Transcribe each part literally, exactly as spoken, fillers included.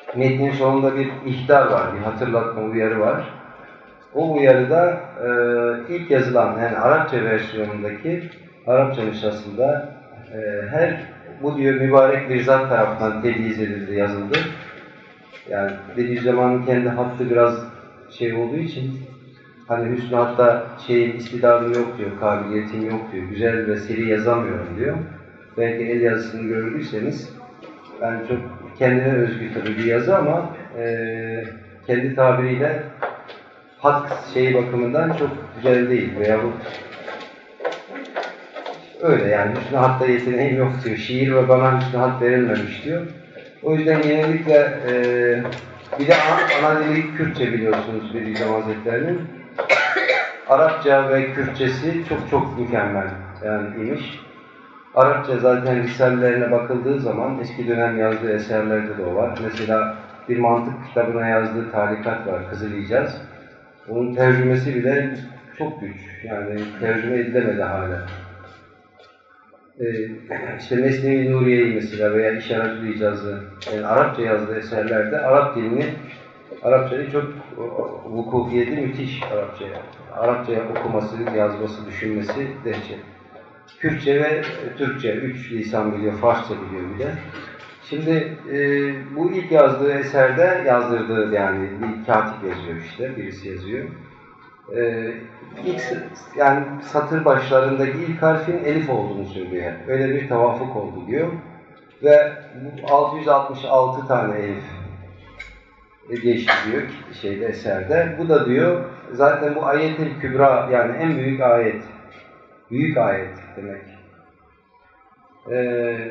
metnin sonunda bir ihtar var, bir hatırlatma uyarı var. O uyarıda e, ilk yazılan, yani Arapça versiyonundaki, Arapça nüshasında e, her, bu diyor mübarek bir zat tarafından tebliğ edildi, yazıldı. Yani Bediüzzaman'ın kendi hattı biraz şey olduğu için, hani hüsnü hatta şeyin istidadım yok diyor, kabiliyetim yok diyor, güzel ve seri yazamıyorum diyor. Belki el yazısını gördüyseniz, yani çok kendine özgü tabii bir yazı ama e, kendi tabiriyle hat şeyi bakımından çok güzel değil veyahut öyle yani hüsnü hatta yeteneğim yok diyor. Şiir ve bana hüsnü hat verilmemiş diyor. O yüzden genellikle e, bir de ana dili Kürtçe biliyorsunuz Bediüzzaman Hazretleri'nin. Arapça ve Kürtçesi çok çok mükemmel yani imiş. Arapça zaten risalelerine bakıldığı zaman eski dönem yazdığı eserlerde de o var. Mesela bir mantık kitabına yazdığı tarikat var, Kızılayacağız. Onun tercümesi bile çok güç. Yani tercüme edilemedi hala. Ee, işte Mesnevi Nuriye'yi mesela veya İşaret-ül İcaz'ı, yani Arapça yazdığı eserlerde Arap dilini, Arapçayı çok vukufiyeti müthiş Arapçaya. Arapçaya okuması, yazması, düşünmesi dehşet. Kürtçe ve Türkçe, üç lisan biliyor, Farsça biliyor bir de. Şimdi e, bu ilk yazdığı eserde yazdırdığı yani bir katip yazıyor işte, birisi yazıyor. E, ilk yani satır başlarındaki ilk harfin elif olduğunu söylüyor. Öyle bir tevafuk oldu diyor. Ve altı yüz altmış altı tane elif geçti diyor şeyde eserde. Bu da diyor zaten bu ayet-i kübra yani en büyük ayet. Büyük ayet demek. Ee,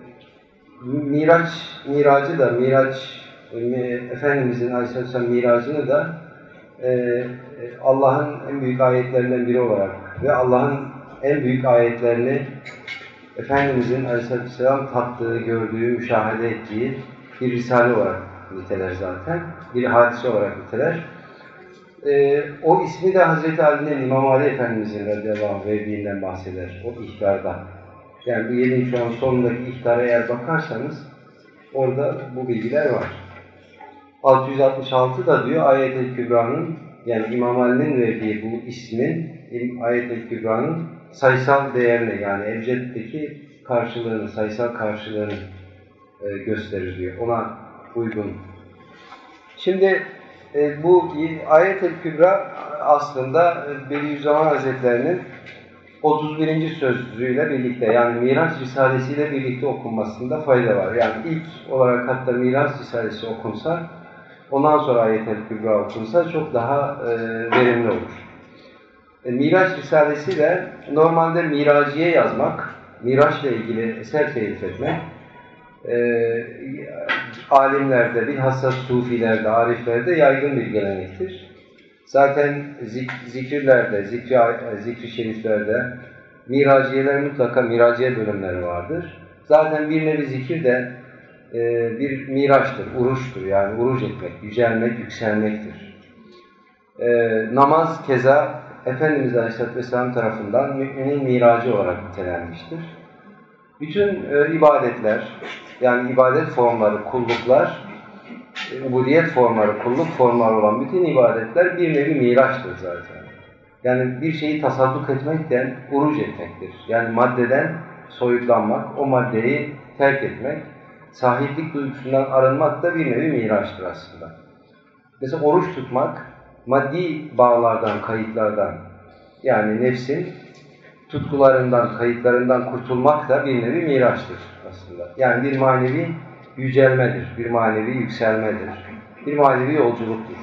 Miraç, miracı da, Miraç, Efendimizin Aleyhisselam miracını da e, Allah'ın en büyük ayetlerinden biri olarak ve Allah'ın en büyük ayetlerini Efendimizin Aleyhisselam tattığı, gördüğü, müşahede ettiği bir risale olarak niteler zaten. Bir hadise olarak niteler. Ee, o ismi de Hazreti Ali'nin, İmam Ali Efendimizin radıyallahu anh verdiğinden bahseder, o ihtarda. Yani bu yedinci şu an sonundaki ihtara eğer bakarsanız, orada bu bilgiler var. altı yüz altmış altı da diyor, Ayet-i Kübra'nın, yani İmam Ali'nin verdiği bu ismin, Ayet-i Kübra'nın sayısal değerini, yani Ebced'deki karşılığını, sayısal karşılığını e, gösterir diyor, ona uygun. Şimdi, E, bu Ayet-i Kübra aslında Bediüzzaman Hazretleri'nin otuz birinci sözlüğüyle birlikte yani Miraç Risalesi'yle birlikte okunmasında fayda var. Yani ilk olarak hatta Miraç Risalesi okunsa, ondan sonra Ayet-i Kübra okunsa çok daha e, verimli olur. E, Miraç Risalesi de normalde miraciye yazmak, Miraç'la ilgili eser telif etmek, E, alimlerde, bilhassa sufilerde, ariflerde yaygın bir gelenektir. Zaten zik zikirlerde, zikri, zikri şeriflerde miraciyeler mutlaka miraciye bölümleri vardır. Zaten bir nevi zikir de e, bir miraçtır, uruştur. Yani uruç etmek, yücelmek, yükselmektir. E, namaz keza Efendimiz Aleyhisselatü Vesselam tarafından müminin miracı olarak nitelenmiştir. Bütün e, ibadetler, yani ibadet formları, kulluklar, e, ubudiyet formları, kulluk formları olan bütün ibadetler bir nevi miraçtır zaten. Yani bir şeyi tasadduk etmekten uruç etmektir. Yani maddeden soyutlanmak, o maddeyi terk etmek, sahiplik duygusundan arınmak da bir nevi miraçtır aslında. Mesela oruç tutmak, maddi bağlardan, kayıtlardan, yani nefsin tutkularından, kayıtlarından kurtulmak da bir nevi miraçtır aslında. Yani bir manevi yücelmedir, bir manevi yükselmedir, bir manevi yolculuktur.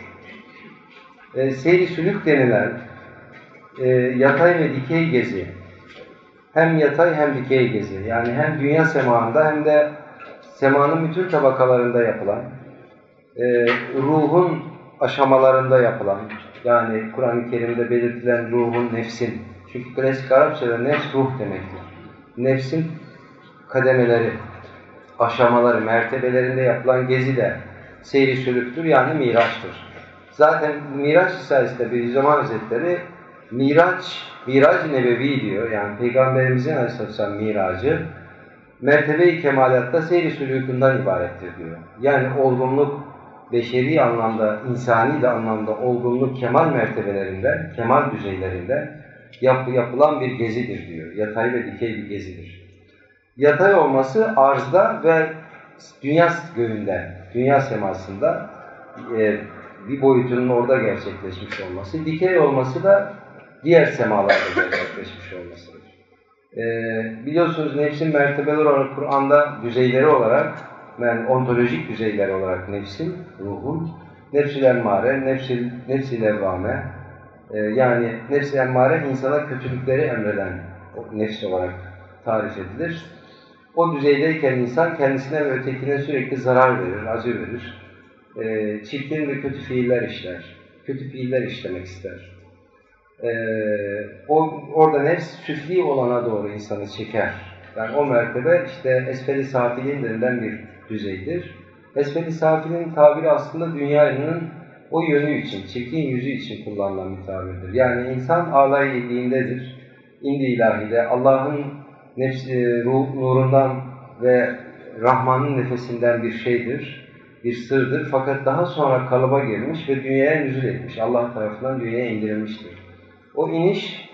E, seyri sülük denilen e, yatay ve dikey gezi, hem yatay hem dikey gezi, yani hem dünya semağında hem de semanın bütün tabakalarında yapılan, e, ruhun aşamalarında yapılan, yani Kur'an-ı Kerim'de belirtilen ruhun, nefsin, çünkü klasik Arapçada nefs ruh demektir. Nefsin kademeleri, aşamaları, mertebelerinde yapılan gezi de seyri sülüktür, yani miraçtır. Zaten Miraç Risalesi'nde Bediüzzaman Hazretleri Miraç, Miraç-ı Nebevi diyor. Yani Peygamberimizin Aleyhisselam miracı mertebe-i kemalatta seyri sülûkünden ibarettir diyor. Yani olgunluk, beşeri anlamda, insani de anlamda olgunluk kemal mertebelerinde, kemal düzeylerinde yap, yapılan bir gezidir diyor. Yatay ve dikey bir gezidir. Yatay olması arzda ve dünya göğünde, dünya semasında e, bir boyutunun orada gerçekleşmiş olması, dikey olması da diğer semalarda gerçekleşmiş olmasıdır. E, biliyorsunuz nefsin mertebeleri olarak Kur'an'da düzeyleri olarak, yani ontolojik düzeyler olarak nefsin, ruhun, nefs-i emmare, nefs-i, nefs-i levvame, e, yani nefs-i emmare insana kötülükleri emreden nefs olarak tarif edilir. O düzeydeyken insan kendisine ve ötekine sürekli zarar verir, acı verir. E, çirkin ve kötü fiiller işler. Kötü fiiller işlemek ister. E, o, orada nefs süfli olana doğru insanı çeker. Yani o mertebe işte esfel-i safilin denilen bir düzeydir. Esfel-i safilin tabiri aslında dünyanın o yönü için, çirkin yüzü için kullanılan bir tabirdir. Yani insan alay yediğindedir. İndi ilahide Allah'ın nefsi, ruh, nurundan ve Rahman'ın nefesinden bir şeydir, bir sırdır. Fakat daha sonra kalıba girmiş ve dünyaya nüzul etmiş. Allah tarafından dünyaya indirilmiştir. O iniş,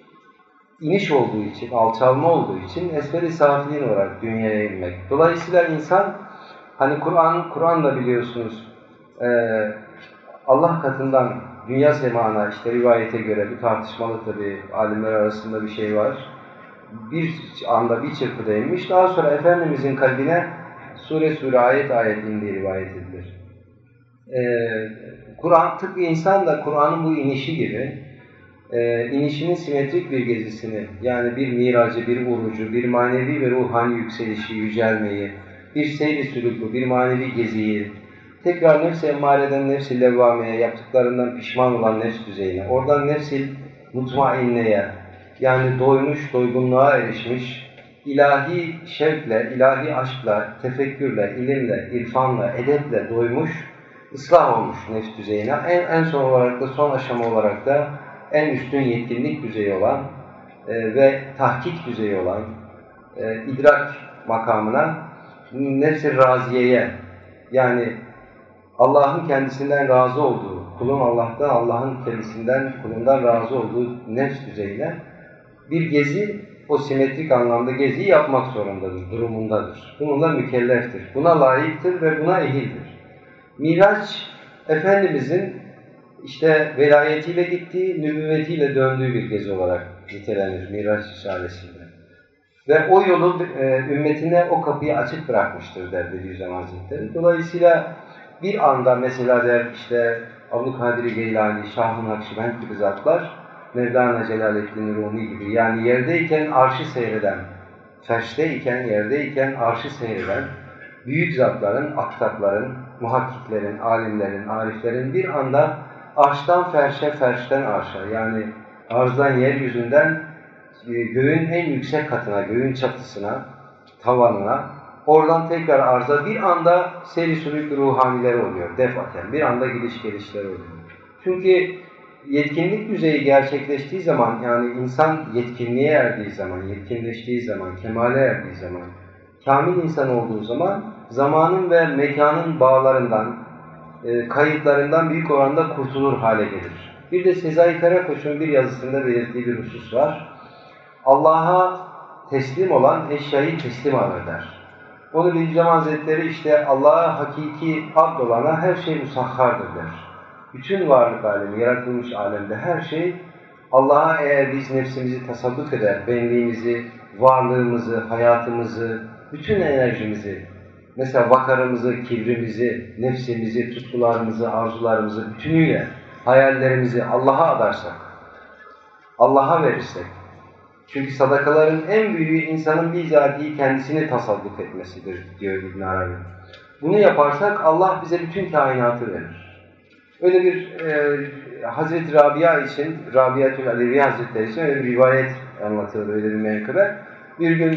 iniş olduğu için, alçalma olduğu için esfel-i safilin olarak dünyaya inmek. Dolayısıyla insan, hani Kur'an, Kur'an'da biliyorsunuz, e, Allah katından dünya semana, işte rivayete göre, bu tartışmalı tabii, alimler arasında bir şey var. Bir anda bir çırpıda inmiş, daha sonra Efendimizin kalbine sure sure ayet ayet indiği rivayet edilir. Ee, Kur'an, tıpkı insan da Kur'an'ın bu inişi gibi, e, inişinin simetrik bir gezisini, yani bir miracı, bir urucu, bir manevi ve ruhani yükselişi, yücelmeyi, bir seyri sülûkü, bir manevi geziyi, tekrar nefs-i emmareden nefs-i levvameye, yaptıklarından pişman olan nefs düzeyine, oradan nefs-i mutmainneye, yani doymuş, doygunluğa erişmiş, ilahi şevkle, ilahi aşkla, tefekkürle, ilimle, irfanla, edeple doymuş, ıslah olmuş nefs düzeyine. En, en son olarak da, son aşama olarak da en üstün yetkinlik düzeyi olan e, ve tahkik düzeyi olan e, idrak makamına, nefs-i raziyeye, yani Allah'ın kendisinden razı olduğu, kulun Allah'tan, Allah'ın kendisinden, kulundan razı olduğu nefs düzeyine bir gezi, o simetrik anlamda geziyi yapmak zorundadır, durumundadır. Bununla mükelleftir, buna layıktır ve buna ehildir. Miraç, Efendimizin işte velayetiyle gittiği, nübüvvetiyle döndüğü bir gezi olarak nitelenir Miraç Risalesi'nde. Ve o yolu e, ümmetine o kapıyı açık bırakmıştır der Bediüzzaman Hazretleri. Dolayısıyla bir anda mesela der işte Abdülkadir Geylani, Şah-ı Nakşibend gibi zatlar, Mevlana Celaleddin Rumi gibi, yani yerdeyken arşı seyreden, ferşteyken, yerdeyken arşı seyreden büyük zatların, aktapların, muhakkiklerin, alimlerin, ariflerin bir anda arştan ferşe, ferşten arşa, yani arzdan yeryüzünden göğün en yüksek katına, göğün çatısına, tavanına, oradan tekrar arza bir anda seyri sülûk ruhaniler oluyor, defaten. Bir anda gidiş gelişler oluyor. Çünkü yetkinlik düzeyi gerçekleştiği zaman, yani insan yetkinliğe erdiği zaman, yetkinleştiği zaman, kemale erdiği zaman, kamil insan olduğu zaman, zamanın ve mekanın bağlarından, e, kayıtlarından büyük oranda kurtulur hale gelir. Bir de Sezai Karakoç'un bir yazısında belirttiği bir husus var. Allah'a teslim olan eşyayı teslim alır der. Onu Bediüzzaman Hazretleri işte Allah'a hakiki abd olana her şey musahhardır der. Bütün varlık alemi, yaratılmış alemde her şey Allah'a eğer biz nefsimizi tasavvuf eder, benliğimizi, varlığımızı, hayatımızı, bütün enerjimizi, mesela vakarımızı, kibrimizi, nefsimizi, tutkularımızı, arzularımızı bütünüyle, hayallerimizi Allah'a adarsak, Allah'a verirsek, çünkü sadakaların en büyüğü insanın bizatihi kendisini tasavvuf etmesidir diyor İbn Arabi. Bunu yaparsak Allah bize bütün kainatı verir. Öyle bir e, Hazreti Rabia için, Rabiatül Alevi Hazretleri için öyle bir rivayet anlatılır, öyle bir menkıbe. Bir gün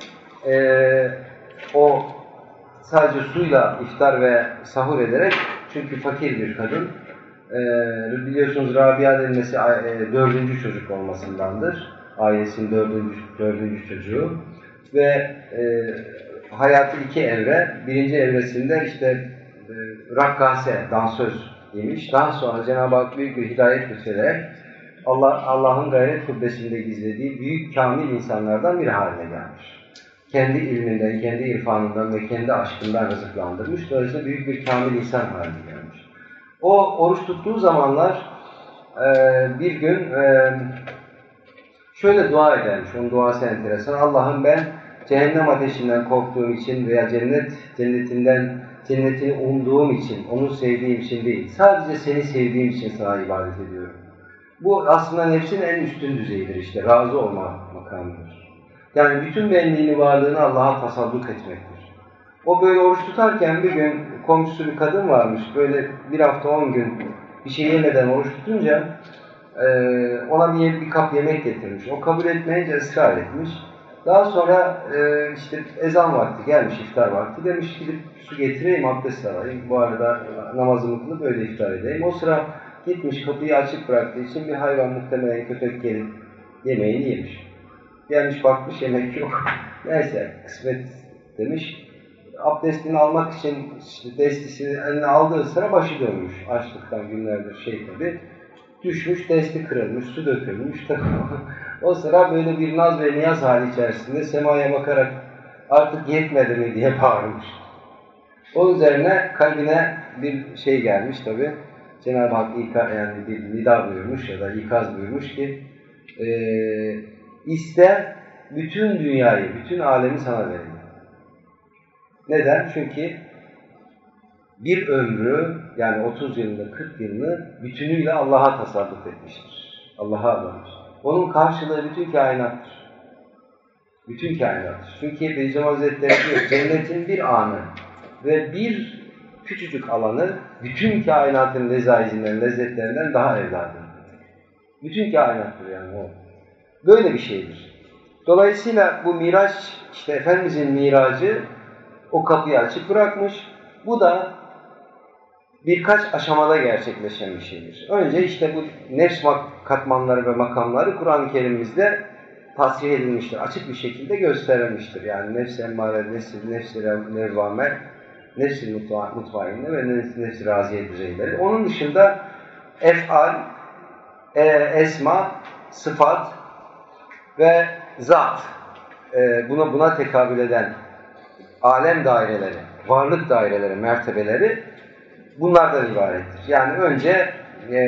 e, o sadece suyla iftar ve sahur ederek, çünkü fakir bir kadın, e, biliyorsunuz Rabia denmesi e, dördüncü çocuk olmasındandır. Ailesinin dördüncü, dördüncü çocuğu. ve e, hayatı iki evre. Birinci evresinde işte e, rakkase, dansöz imiş. Daha sonra Cenab-ı Hak büyük bir hidayet lütfederek Allah Allah'ın gayret kubbesinde gizlediği büyük kamil insanlardan biri haline gelmiş. Kendi ilminden, kendi irfanından ve kendi aşkından rızıklandırmış. Dolayısıyla büyük bir kamil insan haline gelmiş. O oruç tuttuğu zamanlar e, bir gün e, şöyle dua edermiş. Onun duası enteresan. Allah'ım ben cehennem ateşinden korktuğum için veya cennet cennetinden cennetini umduğum için, onu sevdiğim için değil, sadece seni sevdiğim için sana ibadet ediyorum. Bu aslında nefsin en üstün düzeyidir işte, razı olma makamıdır. Yani bütün benliğini, varlığını Allah'a tasalluk etmektir. O böyle oruç tutarken bir gün komşusu bir kadın varmış, böyle bir hafta on gün bir şey yemeden oruç tutunca e, ona bir, bir kap yemek getirmiş. O kabul etmeyince ısrar etmiş. Daha sonra e, işte ezan vakti gelmiş, iftar vakti. Demiş gidip su getireyim, abdest alayım. Bu arada namazımı kılıp öyle iftar edeyim. O sıra gitmiş, kapıyı açık bıraktığı için bir hayvan, muhtemelen köpek gelip yemeğini yemiş. Gelmiş bakmış yemek yok. Neyse kısmet demiş. Abdestini almak için işte destisini eline aldığı sıra başı dönmüş. Açlıktan günlerdir şey tabii. Düşmüş, desti kırılmış, su dökülmüş. O sıra böyle bir naz ve niyaz hali içerisinde semaya bakarak artık yetmedi mi diye bağırmış. Onun üzerine kalbine bir şey gelmiş tabii. Cenab-ı Hak ika, yani bir nida buyurmuş ya da ikaz buyurmuş ki e, iste bütün dünyayı, bütün alemi sana vereyim. Neden? Çünkü bir ömrü, yani otuz yılını, kırk yılını bütünüyle Allah'a tasarruf etmiştir. Allah'a adamış. Onun karşılığı bütün kainattır. Bütün kainattır. Çünkü Beyzam Hazretleri diyor, cennetin bir anı ve bir küçücük alanı bütün kainatın lezaizinden, lezzetlerinden daha evladır. Bütün kainattır yani o. Böyle bir şeydir. Dolayısıyla bu Miraç, işte Efendimizin miracı o kapıyı açık bırakmış. Bu da birkaç aşamada gerçekleşen bir şeydir. Önce işte bu nefs katmanları ve makamları Kur'an-ı Kerim'imizde tasrih edilmiştir. Açık bir şekilde gösterilmiştir. Yani nefs-i emmare, nefs-i nefs-i nevvame, nefs-i mutmainne ve nefs-i raziye düzeyleri. Onun dışında ef'al, e, esma, sıfat ve zat, e, buna, buna tekabül eden alem daireleri, varlık daireleri, mertebeleri bunlardan ibarettir. Yani önce e,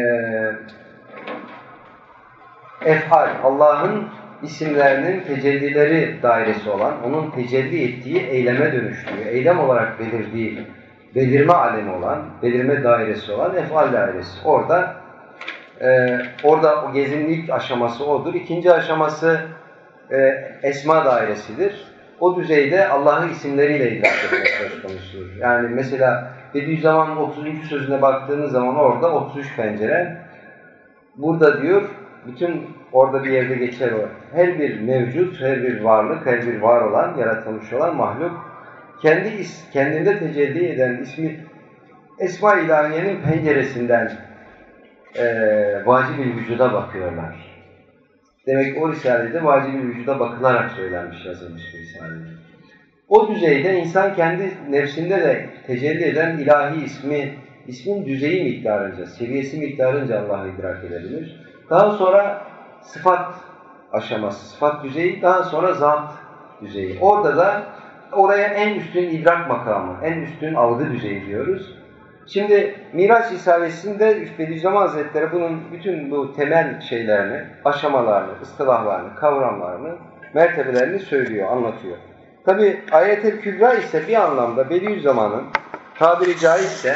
ef'al, Allah'ın isimlerinin tecellileri dairesi olan, onun tecelli ettiği, eyleme dönüştüğü, eylem olarak belirdiği, belirme alemi olan, belirme dairesi olan ef'al dairesi. Orada e, orada o gezinin ilk aşaması odur. İkinci aşaması e, esma dairesidir. O düzeyde Allah'ın isimleriyle idrak etmek söz konusudur. Yani mesela Bediüzzaman'ın otuzuncu sözüne baktığınız zaman orada otuz üç pencere. Burada diyor, bütün orada bir yerde geçer o. Her bir mevcut, her bir varlık, her bir var olan, yaratılmış olan mahluk kendi is, kendinde tecelli eden ismi Esma-i İlahiye'nin penceresinden e, vacib-i vücuda bakıyorlar. Demek o Risale'de vacib-i vücuda bakılarak söylenmiş, yazılmış bir Risale. O düzeyde insan kendi nefsinde de tecelli eden ilahi ismi, ismin düzeyi miktarınca, seviyesi miktarınca Allah'ı idrak edebilir. Daha sonra sıfat aşaması, sıfat düzeyi, daha sonra zat düzeyi. Orada da oraya en üstün idrak makamı, en üstün algı düzeyi diyoruz. Şimdi Miraç Risalesi'nde Bediüzzaman Hazretleri bunun bütün bu temel şeylerini, aşamalarını, ıstılahlarını, kavramlarını, mertebelerini söylüyor, anlatıyor. Tabi Ayet-el Kübra ise bir anlamda Bediüzzaman'ın tabiri caizse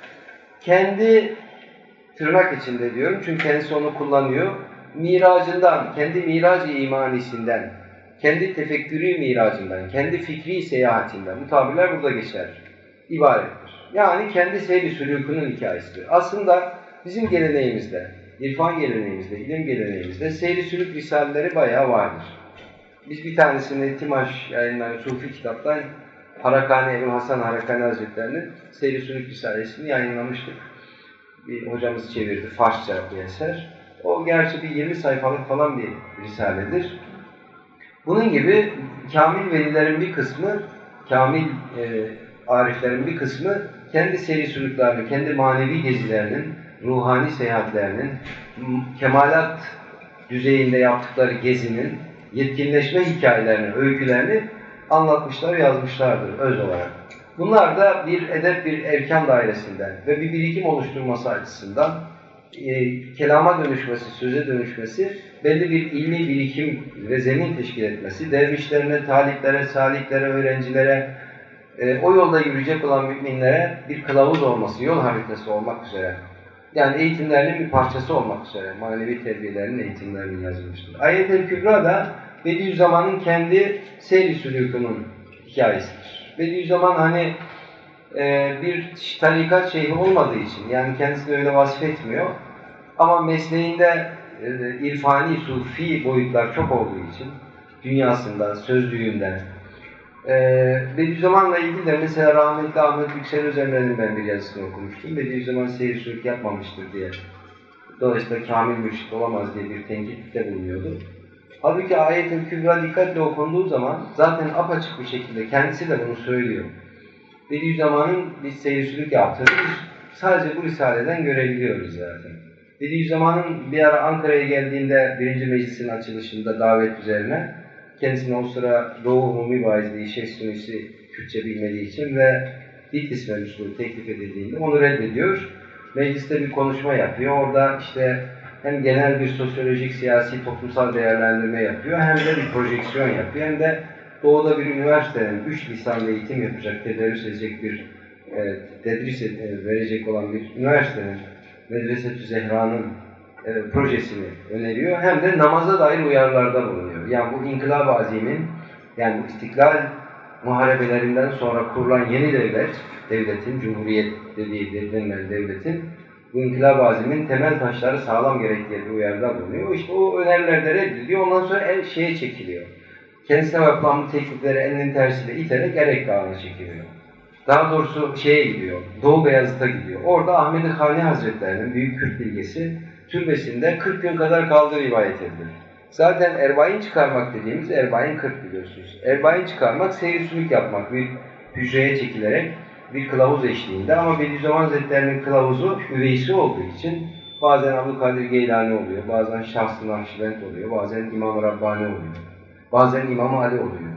kendi tırnak içinde diyorum çünkü kendisi onu kullanıyor. Miracından, kendi mirac-ı imanisinden, kendi tefekkürü miracından, kendi fikri seyahatinden, bu tabirler burada geçer, ibarettir. Yani kendi seyri sülûkünün hikayesidir. Aslında bizim geleneğimizde, irfan geleneğimizde, ilim geleneğimizde seyri sülûk risaleleri bayağı vardır. Biz bir tanesini Timaş yayınlanan Sufi kitaptan Harakani Ebu Hasan Harakani Hazretleri'nin Seyri Sülûk Risalesi'ni yayınlamıştık. Bir hocamız çevirdi, Farsça bir eser. O gerçi bir yirmi sayfalık falan bir risaledir. Bunun gibi kamil velilerin bir kısmı, kamil e, ariflerin bir kısmı kendi seyri sülüklerini, kendi manevi gezilerinin, ruhani seyahatlerinin, kemalat düzeyinde yaptıkları gezinin, yetkinleşme hikayelerini, öykülerini anlatmışlar, yazmışlardır öz olarak. Bunlar da bir edep, bir erkan dairesinden ve bir birikim oluşturması açısından e, kelama dönüşmesi, söze dönüşmesi, belli bir ilmi birikim ve zemin teşkil etmesi, dervişlerine, taliplere, saliklere, öğrencilere, e, o yolda yürüyecek olan müminlere bir kılavuz olması, yol haritası olmak üzere, yani eğitimlerinin bir parçası olmak üzere, manevi terbiyelerinin eğitimlerinin yazılmıştır. Ayet-el Kübra da Bediüzzaman'ın kendi seyri sülûkunun hikayesidir. Bediüzzaman hani e, bir tarikat şeyhi olmadığı için, yani kendisini öyle vasf etmiyor, ama mesleğinde e, irfani, sufi boyutlar çok olduğu için, dünyasından, sözlüğünden, Ee, Bediüzzaman'la ilgili de mesela rahmetli Ahmet Yüksel Özemre'nin ben bir yazısını okumuştum. Bediüzzaman seyir sülük yapmamıştır diye. Dolayısıyla kamil mürşit olamaz diye bir tenkitte bulunuyordu. Halbuki Ayet-i Kübra dikkatle okunduğu zaman zaten apaçık bir şekilde kendisi de bunu söylüyor. Bediüzzaman'ın bir seyir sülük yaptığını sadece bu risaleden görebiliyoruz zaten. Bediüzzaman'ın bir ara Ankara'ya geldiğinde birinci meclisin açılışında davet üzerine, kendisine o sıra Doğu Umumi Vaizliği Şeyh Sünisi Kürtçe bilmediği için ve Bitlis mevzusunu teklif edildiğinde onu reddediyor. Mecliste bir konuşma yapıyor. Orada işte hem genel bir sosyolojik, siyasi, toplumsal değerlendirme yapıyor, hem de bir projeksiyon yapıyor, hem de Doğu'da bir üniversitenin üç lisanlı eğitim yapacak, tedris edecek bir, e, tedris e, verecek olan bir üniversitenin, Medrese-i Zehra'nın E, projesini öneriyor, hem de namaza dair uyarılarda bulunuyor. Yani bu İnkılab-ı Azim'in, yani bu istiklal muharebelerinden sonra kurulan yeni devlet, devletin, Cumhuriyet dediği denilen devletin, bu İnkılab-ı Azim'in temel taşları sağlam gerektiği bir uyarıda bulunuyor. İşte o öneriler de reddediliyor, ondan sonra el şeye çekiliyor. Kendisine yapılan bu teklifleri elinin tersiyle iterek Erek Dağı'na çekiliyor. Daha doğrusu şeye gidiyor, Doğu Beyazıt'a gidiyor. Orada Ahmed-i Hani Hazretleri'nin büyük Kürt bilgesi türbesinde kırk gün kadar kaldığı rivayet edilir. Zaten erbain çıkarmak dediğimiz, erbain kırk biliyorsunuz. Erbain çıkarmak, seyir sülük yapmak, bir hücreye çekilerek bir kılavuz eşliğinde, ama Bediüzzaman Hazretleri'nin kılavuzu üveysi olduğu için bazen Abdülkadir Geylani oluyor, bazen Şahs-ı Nakşibend oluyor, bazen İmam-ı Rabbani oluyor, bazen İmam-ı Ali oluyor.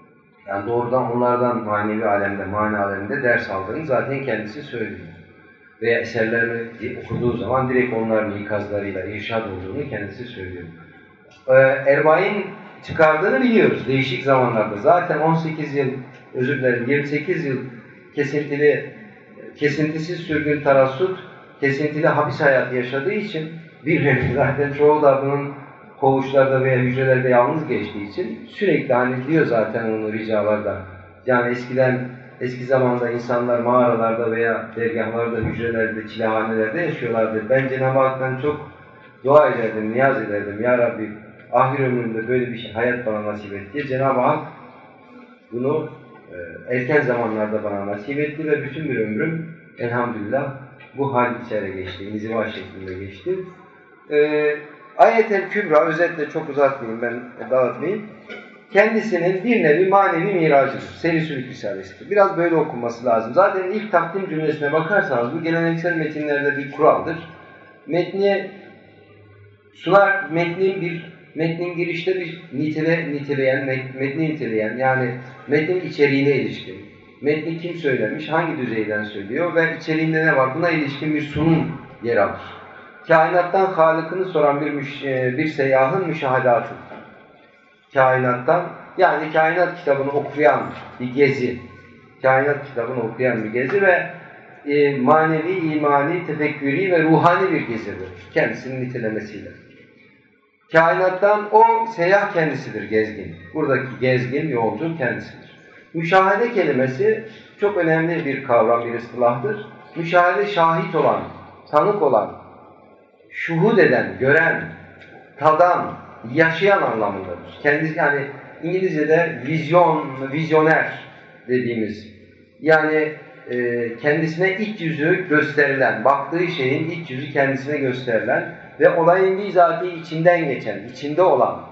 Yani doğrudan onlardan manevi alemde, mana aleminde ders aldığını zaten kendisi söylüyor. Veya eserlerini okuduğu zaman direkt onların ikazlarıyla irşad olduğunu kendisi söylüyor. Ee, Erbain çıkardığını biliyoruz değişik zamanlarda. Zaten on sekiz yıl, özür dilerim yirmi sekiz yıl kesintili, kesintisiz sürgün tarassut, kesintili hapis hayatı yaşadığı için bir nevi zaten çoğu da bunun koğuşlarda veya hücrelerde yalnız geçtiği için sürekli hani diyor zaten onu ricalarda. Yani eskiden Eski zamanda insanlar mağaralarda veya dergahlarda, hücrelerde, çilehanelerde yaşıyorlardı. Ben Cenab-ı Hak'tan çok dua ederdim, niyaz ederdim. Ya Rabbi, ahir ömrümde böyle bir şey, hayat bana nasip et diye. Cenab-ı Hak bunu e, erken zamanlarda bana nasip etti ve bütün bir ömrüm elhamdülillah bu hal içeri geçti, inziva şeklinde geçti. E, Ayet-el Kübra, özetle çok uzatmayayım, ben dağıtmayayım. Kendisinin bir nevi manevi miracıdır. Seyri sülük risalesidir. Biraz böyle okunması lazım. Zaten ilk takdim cümlesine bakarsanız bu geleneksel metinlerde bir kuraldır. Metni sunar, metnin bir metnin girişte bir nitele, niteleyen, metni niteleyen, yani metnin içeriğine ilişkin. Metni kim söylemiş, hangi düzeyden söylüyor ve içeriğinde ne var? Buna ilişkin bir sunum yer alır. Kainattan Halık'ını soran bir, bir seyyahın müşahadatı. Kainattan, yani kainat kitabını okuyan bir gezi, kainat kitabını okuyan bir gezi ve e, manevi, imani, tefekkürî ve ruhani bir gezidir kendisinin nitelemesiyle. Kainattan o seyyah kendisidir, gezgin. Buradaki gezgin, yolcu kendisidir. Müşahede kelimesi çok önemli bir kavram, bir istilahtır. Müşahede şahit olan, tanık olan, şuhud eden, gören, tadan, yaşayan anlamındadır. Kendisi, yani İngilizce'de vizyon, vizyoner dediğimiz, yani e, kendisine iç yüzü gösterilen, baktığı şeyin iç yüzü kendisine gösterilen ve olayın bizatihi içinden geçen, içinde olan,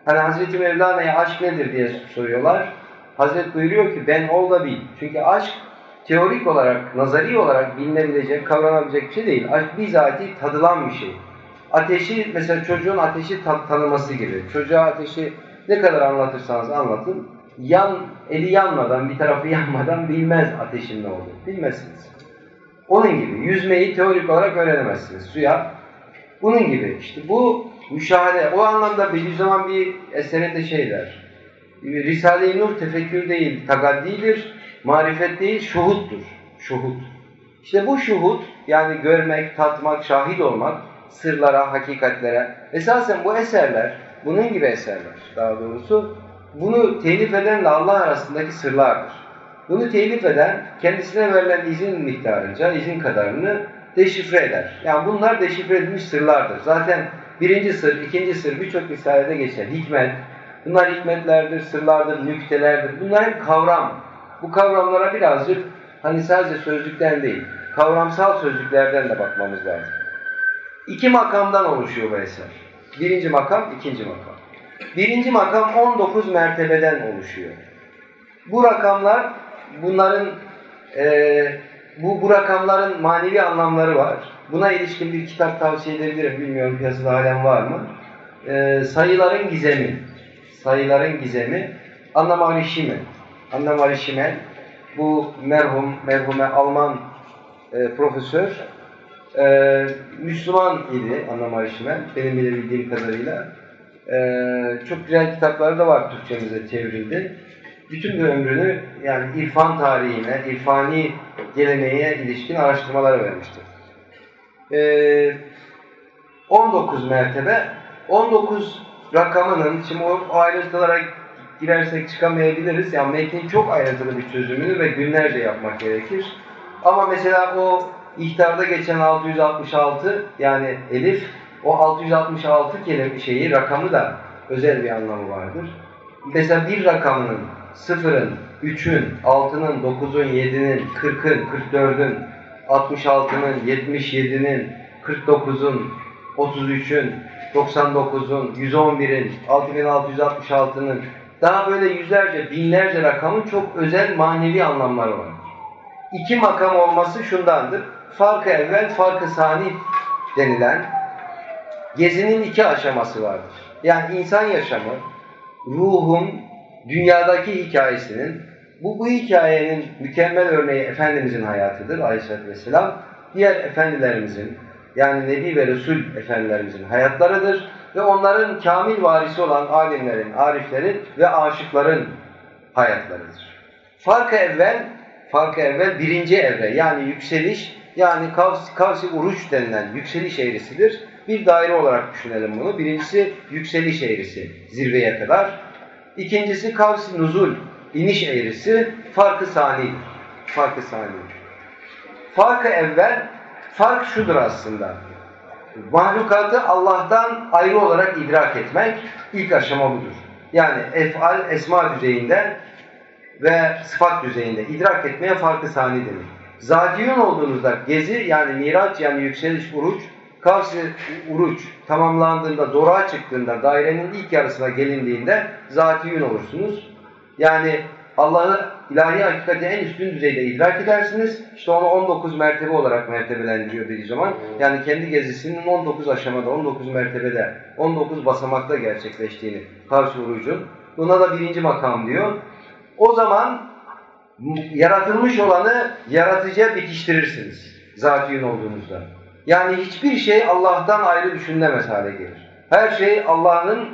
Hani Hazreti Mevlana'ya aşk nedir diye soruyorlar. Hazret buyuruyor ki ben ol da bil. Çünkü aşk teorik olarak, nazari olarak bilinebilecek, kavranabilecek bir şey değil. Aşk bizatihi tadılan bir şey. Ateşi, mesela çocuğun ateşi tanıması gibi. Çocuğa ateşi ne kadar anlatırsanız anlatın, yan, eli yanmadan, bir tarafı yanmadan bilmez ateşin ne olduğunu. Bilmezsiniz. Onun gibi. Yüzmeyi teorik olarak öğrenemezsiniz. Suya. Bunun gibi. İşte bu müşahede. O anlamda Bediüzzaman bir eserinde şey der. Risale-i Nur tefekkür değil, tagaddidir. Marifet değil, şuhuttur. Şuhut. İşte bu şuhut, yani görmek, tatmak, şahit olmak, sırlara, hakikatlere. Esasen bu eserler, bunun gibi eserler daha doğrusu, bunu telif edenle Allah arasındaki sırlardır. Bunu telif eden, kendisine verilen izin miktarınca, izin kadarını deşifre eder. Yani bunlar deşifre edilmiş sırlardır. Zaten birinci sır, ikinci sır birçok risalede geçer. Hikmet, bunlar hikmetlerdir, sırlardır, nüktelerdir. Bunlar hep kavram. Bu kavramlara birazcık, hani sadece sözlükten değil, kavramsal sözlüklerden de bakmamız lazım. İki makamdan oluşuyor bu eser. Birinci makam, ikinci makam. Birinci makam on dokuz mertebeden oluşuyor. Bu rakamlar, bunların e, bu, bu rakamların manevi anlamları var. Buna ilişkin bir kitap tavsiye edebilirim. Bilmiyorum piyasada halen var mı? E, sayıların Gizemi. Sayıların Gizemi. Anna-Marie Schimmel. Anna-Marie Schimmel, bu merhum, merhume Alman e, profesör, e, Müslüman idi Anna-Marie Schimmel, benim bile bildiğim kadarıyla. E, çok güzel kitapları da var, Türkçemize çevrildi. Bütün bir ömrünü yani irfan tarihine, irfani geleneğe ilişkin araştırmalara vermiştir. E, on dokuz mertebe, on dokuz rakamının, şimdi o, o ayrıntılara girersek çıkamayabiliriz. Yani metnin çok ayrıntılı bir çözümünü ve günlerce yapmak gerekir. Ama mesela o ihtarda geçen altı yüz altmış altı, yani elif, o altı yüz altmış altı kelime şeyi, rakamı da özel bir anlamı vardır. Mesela bir rakamının, sıfırın, üçün, altının, dokuzun, yedinin, kırkın, kırk dördün, altmış altının, yetmiş yedinin, kırk dokuzun, otuz üçün, doksan dokuzun, yüz on birin, altı bin altı yüz altmış altının, daha böyle yüzlerce, binlerce rakamın çok özel manevi anlamları var. İki makam olması şundandır. Fark-ı evvel, fark-ı sani denilen gezinin iki aşaması vardır. Yani insan yaşamı, ruhun dünyadaki hikayesinin, bu, bu hikayenin mükemmel örneği Efendimizin hayatıdır aleyhissalatü vesselam. Diğer efendilerimizin, yani Nebi ve Resul efendilerimizin hayatlarıdır. Ve onların kamil varisi olan alimlerin, ariflerin ve aşıkların hayatlarıdır. Fark-ı evvel, fark-ı evvel birinci evre, yani yükseliş, yani kavs, kavs-i uruç denilen yükseliş eğrisidir. Bir daire olarak düşünelim bunu. Birincisi yükseliş eğrisi, zirveye kadar. İkincisi kavs-i nuzul, iniş eğrisi, fark-ı sanidir. Fark-ı sanidir. Fark-ı evvel, fark şudur aslında. Mahlukatı Allah'tan ayrı olarak idrak etmek ilk aşama budur. Yani efal, esma düzeyinde ve sıfat düzeyinde idrak etmeye fark-ı sani denir. Zatiyun olduğunuzda gezi, yani miraç, yani yükseliş, uruç, kavs-ı uruç tamamlandığında, doruğa çıktığında, dairenin ilk yarısına gelindiğinde zatiyun olursunuz. Yani Allah'ı ilahi hakikati en üstün düzeyde idrak edersiniz. İşte onu on dokuz mertebe olarak mertebelendiriyor dediği zaman. Yani kendi gezisinin on dokuz aşamada, on dokuz mertebede, on dokuz basamakta gerçekleştiğini, kavs-ı urucun. Buna da birinci makam diyor. O zaman yaratılmış olanı yaratıcıya bitiştirirsiniz zatiyun olduğunuzda. Yani hiçbir şey Allah'tan ayrı düşünülemez hale gelir. Her şey Allah'ın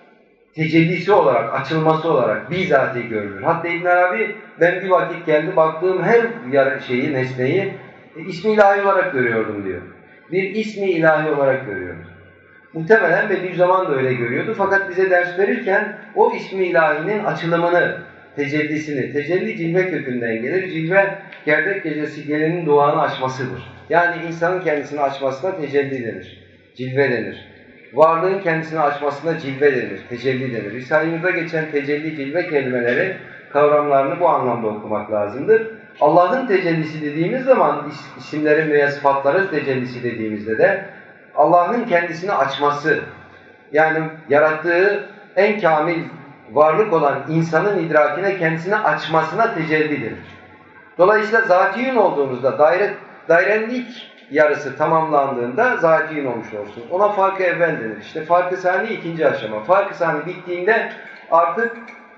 tecellisi olarak, açılması olarak bizatihi görülür. Hatta İbn Arabi, ben bir vakit geldi baktığım her şeyi, nesneyi e, ismi ilahi olarak görüyordum diyor. Bir ismi ilahi olarak görüyordu. Muhtemelen Bediüzzaman da öyle görüyordu. Fakat bize ders verirken o ismi ilahinin açılımını, tecellisini, tecelli cilve kökünden gelir. Cilve, gerdek gecesi gelenin doğanı açmasıdır. Yani insanın kendisini açmasına tecelli denir, cilve denir. Varlığın kendisini açmasına cilve denir, tecelli denir. Risale-i Nur'da geçen tecelli, cilve kelimeleri, kavramlarını bu anlamda okumak lazımdır. Allah'ın tecellisi dediğimiz zaman, isimlerin veya sıfatların tecellisi dediğimizde de Allah'ın kendisini açması, yani yarattığı en kamil varlık olan insanın idrakine, kendisini açmasına tecellidir. Dolayısıyla zatiyün olduğunuzda, daire, dairenlik yarısı tamamlandığında zatiyün olmuş olsun. Ona fark-ı evvel denir. İşte fark-ı sani ikinci aşama. Fark-ı sani bittiğinde artık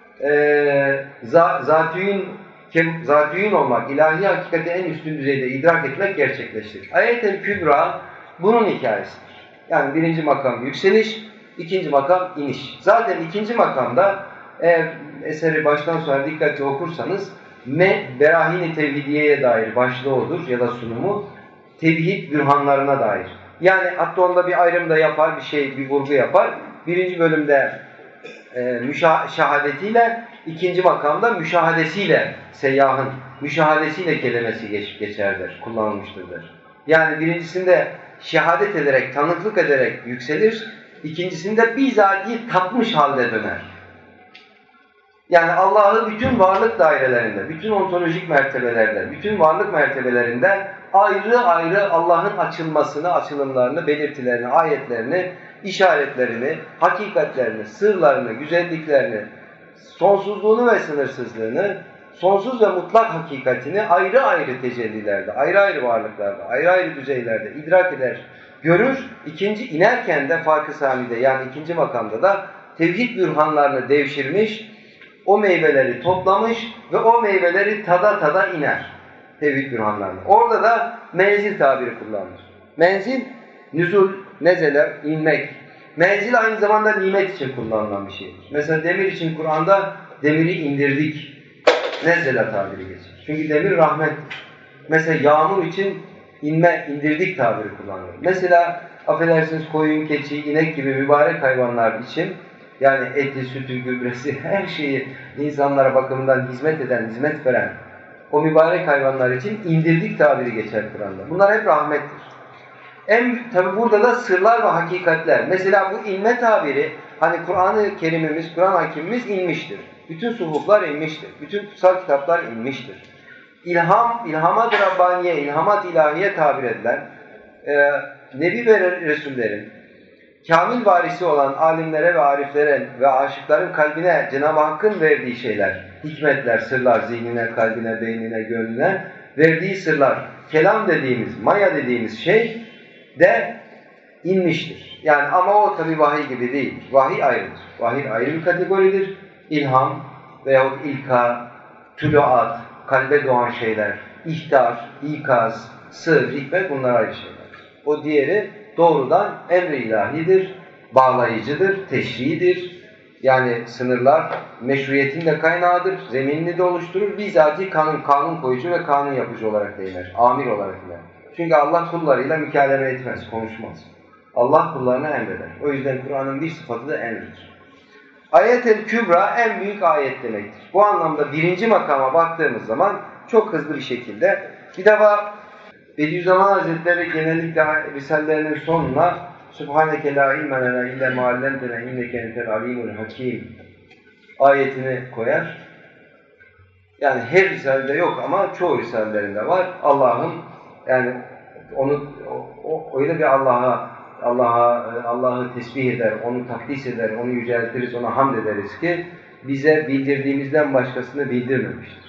e, za, zatiyün, zatiyün olmak, ilahi hakikati en üstün düzeyde idrak etmek gerçekleşir. Ayet-el Kübra bunun hikayesidir. Yani birinci makam yükseliş, ikinci makam iniş. Zaten ikinci makamda eğer eseri baştan sona dikkatli okursanız me berahini tevhidiyeye dair başlığı olur ya da sunumu, tevhid bürhanlarına dair. Yani hatta onda bir ayrım da yapar, bir şey, bir vurgu yapar. Birinci bölümde e, müşahadetiyle, ikinci makamda müşahadesiyle, seyyahın müşahadesiyle kelimesi geç, geçerdir, kullanılmıştır. Yani birincisinde şehadet ederek, tanıklık ederek yükselir, ikincisinde bizatihi tatmış halde döner. Yani Allah'ı bütün varlık dairelerinde, bütün ontolojik mertebelerde, bütün varlık mertebelerinde ayrı ayrı Allah'ın açılmasını, açılımlarını, belirtilerini, ayetlerini, işaretlerini, hakikatlerini, sırlarını, güzelliklerini, sonsuzluğunu ve sınırsızlığını, sonsuz ve mutlak hakikatini ayrı ayrı tecellilerde, ayrı ayrı varlıklarda, ayrı ayrı düzeylerde idrak eder, görür. İkinci inerken de fark-ı samide, yani ikinci makamda da tevhid bürhanlarını devşirmiş, o meyveleri toplamış ve o meyveleri tada tada iner. Tevhid bürhanlarını. Orada da menzil tabiri kullanılır. Menzil, nüzul, nezele, inmek. Menzil aynı zamanda nimet için kullanılan bir şeydir. Mesela demir için Kur'an'da demiri indirdik. Nezele tabiri geçer. Çünkü demir rahmettir. Mesela yağmur için inme, indirdik tabiri kullanılır. Mesela affedersiniz koyun, keçi, inek gibi mübarek hayvanlar için, yani eti, sütü, gübresi, her şeyi insanlara bakımından hizmet eden, hizmet veren o mübarek hayvanlar için indirdik tabiri geçer Kur'an'da. Bunlar hep rahmettir. En tabi burada da sırlar ve hakikatler. Mesela bu inme tabiri, hani Kur'an-ı Kerimimiz, Kur'an hakimimiz inmiştir. Bütün suhuflar inmiştir. Bütün kutsal kitaplar inmiştir. İlham, ilhamat-ı Rabbaniye, ilhamat ilahiye tabir edilen e, Nebi ve Resullerin kamil varisi olan alimlere ve ariflere ve aşıkların kalbine Cenab-ı Hakk'ın verdiği şeyler, hikmetler, sırlar, zihnine, kalbine, beynine, gönlüne verdiği sırlar, kelam dediğimiz, maya dediğimiz şey de inmiştir. Yani ama o tabi vahiy gibi değil. Vahiy ayrıdır. Vahiy ayrı bir kategoridir. İlham veyahut ilka, tuluat, kalbe doğan şeyler, ihtar, ikaz, sır, hikmet, bunlar ayrı şeyler. O diğeri doğrudan emr-i ilahidir, bağlayıcıdır, teşriğidir. Yani sınırlar meşruiyetin de kaynağıdır, zeminini de oluşturur. Bizatihi kanun, kanun koyucu ve kanun yapıcı olarak değiner, amir olarak iner. Çünkü Allah kullarıyla mükâleme etmez, konuşmaz. Allah kullarına emreder. O yüzden Kur'an'ın bir sıfatı da emridir. Ayet-el Kübra en büyük ayet demektir. Bu anlamda birinci makama baktığımız zaman çok hızlı bir şekilde, bir defa Bediüzzaman Hazretleri genellikle risallerinin sonuna Subhaneke la ilme lena illa ma allamtena inneke entel alimul hakim ayetini koyar. Yani her risalede yok ama çoğu risallerinde var. Allah'ın, yani onu o, öyle bir Allah'a Allah'a Allah'ı tesbih eder, onu takdis eder, onu yüceltiriz, ona hamd ederiz ki bize bildirdiğimizden başkasını bildirmemiştir.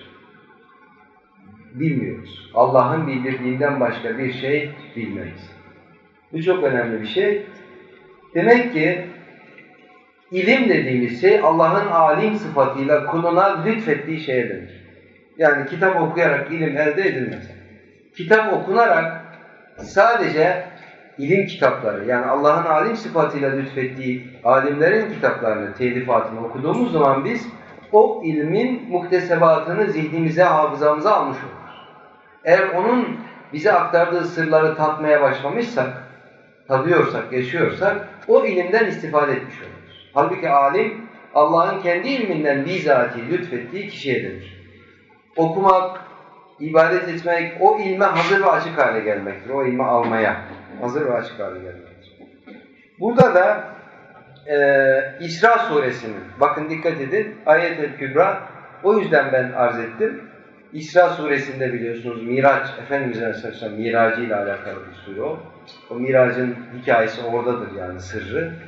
Bilmiyoruz. Allah'ın bildirdiğinden başka bir şey bilmeyiz. Bu çok önemli bir şey. Demek ki ilim dediğimiz şey Allah'ın alim sıfatıyla kuluna lütfettiği şeye denir. Yani kitap okuyarak ilim elde edilmez. Kitap okunarak sadece ilim kitapları, yani Allah'ın alim sıfatıyla lütfettiği alimlerin kitaplarını, telifatını okuduğumuz zaman biz o ilmin muktesebatını zihnimize, hafızamıza almış oluruz. Eğer onun bize aktardığı sırları tatmaya başlamışsak, tadıyorsak, yaşıyorsak, o ilimden istifade etmiş oluruz. Halbuki alim, Allah'ın kendi ilminden bizatihi lütfettiği kişiye denir. Okumak, ibadet etmek, o ilme hazır ve açık hale gelmektir. O ilmi almaya hazır ve açık hale gelmektir. Burada da e, İsra suresinin, bakın dikkat edin, Ayet-el Kübra, o yüzden ben arz ettim. İsra suresinde biliyorsunuz Miraç, Efendimiz'in Aleyhisselam Miracı ile alakalı bir sure o. O Miracın hikayesi oradadır, yani sırrı.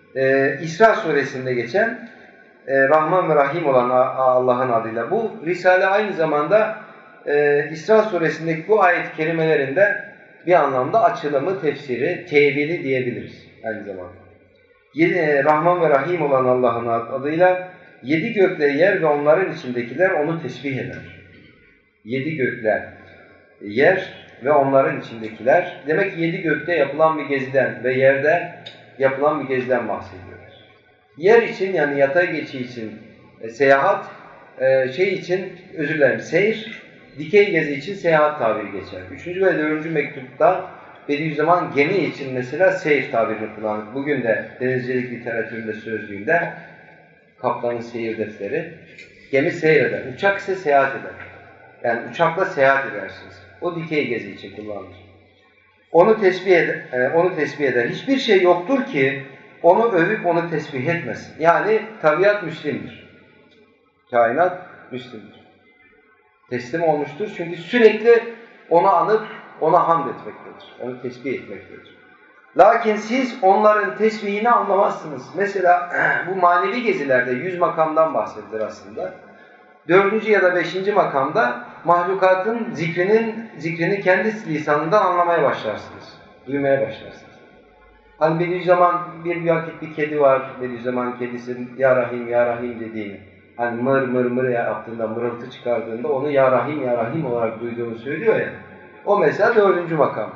Ee, İsra suresinde geçen e, Rahman ve Rahim olan Allah'ın adıyla. Bu Risale aynı zamanda e, İsra suresindeki bu ayet-i kerimelerinde bir anlamda açılımı, tefsiri, tevili diyebiliriz aynı zamanda. Yedi, Rahman ve Rahim olan Allah'ın adıyla yedi gökle yer ve onların içindekiler onu tesbih eder. Yedi gökler, yer ve onların içindekiler. Demek ki yedi gökte yapılan bir geziden ve yerde yapılan bir geziden bahsediyoruz. Yer için, yani yatay geçi için e, seyahat, e, şey için, özür dilerim, seyir, dikey gezi için seyahat tabiri geçer. Üçüncü ve dördüncü mektupta Bediüzzaman gemi için mesela seyir tabirini kullanır. Bugün de denizcilik literatüründe, sözlüğünde kaptanın seyir defteri. Gemi seyreder, uçak ise seyahat eder. Yani uçakla seyahat edersiniz. O dikey gezi için kullanılır. Onu tesbih eder, e, onu tesbih eder. Hiçbir şey yoktur ki onu övüp onu tesbih etmesin. Yani tabiat müslimdir. Kainat müslimdir. Teslim olmuştur çünkü sürekli onu anıp ona hamd etmektedir. Onu tesbih etmektedir. Lakin siz onların tesbihini anlamazsınız. Mesela bu manevi gezilerde yüz makamdan bahsedilir aslında. Dördüncü ya da beşinci makamda mahlukatın zikrinin zikrini kendi lisanından anlamaya başlarsınız. Duymaya başlarsınız. Hani Bediüzzaman bir, bir vakit bir kedi var. Bediüzzaman kedisi Ya Rahim Ya Rahim dediğini. Hani mır mır mır yaptığında, mırıltı çıkardığında onu Ya Rahim Ya Rahim olarak duyduğunu söylüyor ya. O mesela dördüncü makam.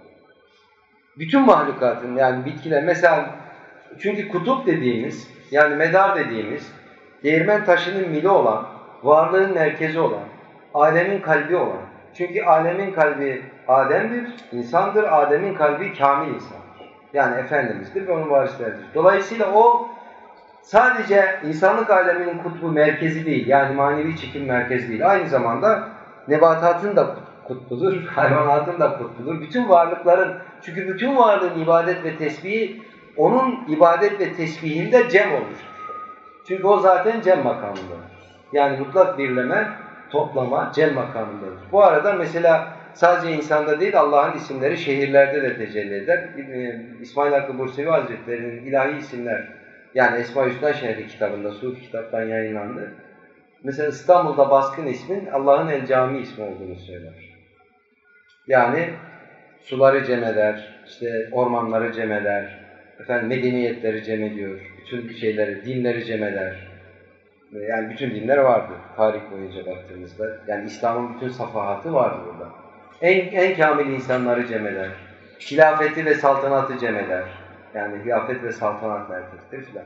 Bütün mahlukatın, yani bitkiler mesela, çünkü kutup dediğimiz, yani medar dediğimiz, değirmen taşının mili olan, varlığın merkezi olan, alemin kalbi olan. Çünkü alemin kalbi Adem'dir, insandır. Adem'in kalbi kamil insandır. Yani Efendimiz'dir ve onun varisleridir. Dolayısıyla o sadece insanlık aleminin kutbu merkezi değil, yani manevi çekim merkezi değil. Aynı zamanda nebatatın da kutbudur, hayvanatın da kutbudur. Bütün varlıkların, çünkü bütün varlığın ibadet ve tesbihi onun ibadet ve tesbihinde cem olmuştur. Çünkü o zaten cem makamındadır. Yani mutlak birleme, toplama, cem makamındadır. Bu arada mesela sadece insanda değil, Allah'ın isimleri şehirlerde de tecelli eder. İsmail Hakkı Bursevi Hazretleri'nin ilahi isimler, yani Esma-i Hüsna Şehri kitabında, Sufi kitaptan yayınlandı. Mesela İstanbul'da baskın ismin Allah'ın El Cami ismi olduğunu söyler. Yani suları cem eder, işte ormanları cem eder, efendim medeniyetleri cem ediyor, bütün şeyleri, dinleri cem eder. Yani bütün dinler vardı tarih boyunca baktığımızda. Yani İslam'ın bütün safahatı vardı burada. En, en kamil insanları cem eder. Hilafeti ve saltanatı cem eder. Yani hilafet ve saltanat merkezidir filan.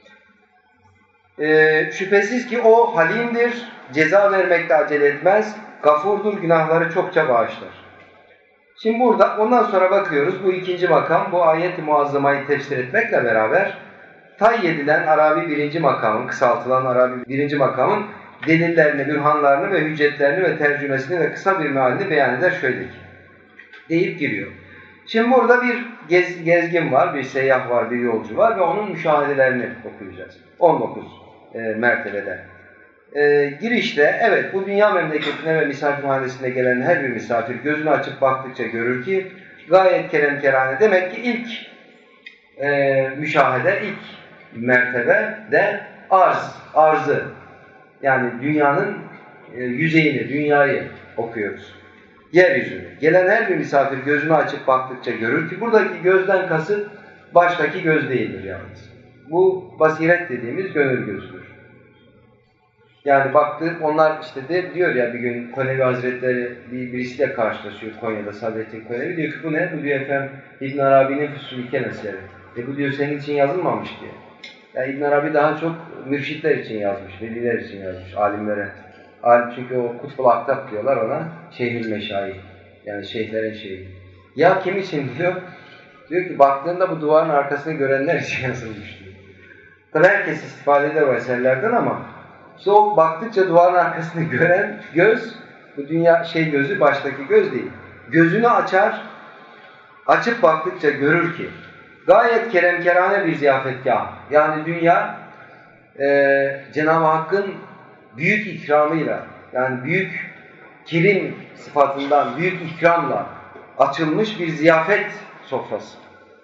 Ee, şüphesiz ki o halimdir, ceza vermekte acele etmez, gafurdur, günahları çokça bağışlar. Şimdi burada ondan sonra bakıyoruz bu ikinci makam, bu ayet-i muazzamayı tefsir etmekle beraber tay edilen Arabi birinci makamın, kısaltılan Arabi birinci makamın delillerini, bürhanlarını ve hüccetlerini ve tercümesini ve kısa bir mealini beyan eder şöyle ki, deyip giriyor. Şimdi burada bir gez, gezgin var, bir seyyah var, bir yolcu var ve onun müşahedelerini okuyacağız. on dokuz e, mertebede. E, girişte, evet bu dünya memleketine ve misafirhanesine gelen her bir misafir gözünü açıp baktıkça görür ki gayet keremkerane. Demek ki ilk e, müşahede, ilk mertebe de arz, arzı. Yani dünyanın e, yüzeyini, dünyayı okuyoruz. Yeryüzünü. Gelen her bir misafir gözünü açıp baktıkça görür ki buradaki gözden kasıt baştaki göz değildir yalnız. Bu basiret dediğimiz gönül gözüdür. Yani baktı, onlar işte de diyor ya bir gün Konevi Hazretleri bir, birisiyle karşılaşıyor Konya'da, Sadrettin Konevi. Diyor ki bu ne? Bu diyor efendim İbn Arabi'nin Füsulüken eseri. E bu diyor senin için yazılmamış diyor. Yani İbn Arabi daha çok mürşitler için yazmış, veliler için yazmış, alimlere. Alim çünkü o Kutbul Aktap diyorlar ona, Şeyhül Meşayih. Yani şeyhlerin şeyhi. Ya kim için diyor? Diyor ki baktığında bu duvarın arkasını görenler için yazılmış diyor. Tabii herkes istifade eder o eserlerden ama işte o baktıkça duvarın arkasını gören göz, bu dünya şey gözü baştaki göz değil. Gözünü açar, açıp baktıkça görür ki gayet keremkerane bir ziyafetgah. Yani dünya e, Cenab-ı Hakk'ın büyük ikramıyla, yani büyük kerim sıfatından, büyük ikramla açılmış bir ziyafet sofrası.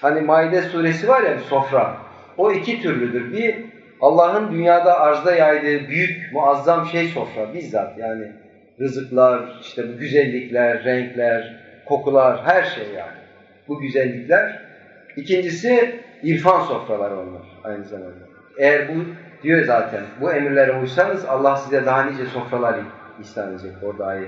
Hani Maide suresi var ya, sofra. O iki türlüdür. Bir, Allah'ın dünyada arzda yaydığı büyük, muazzam şey sofra bizzat. Yani rızıklar, işte bu güzellikler, renkler, kokular, her şey yani. Bu güzellikler. İkincisi, irfan sofraları onlar aynı zamanda. Eğer bu, diyor zaten, bu emirlere uysanız Allah size daha nice sofralar ihsan edecek orada ayet.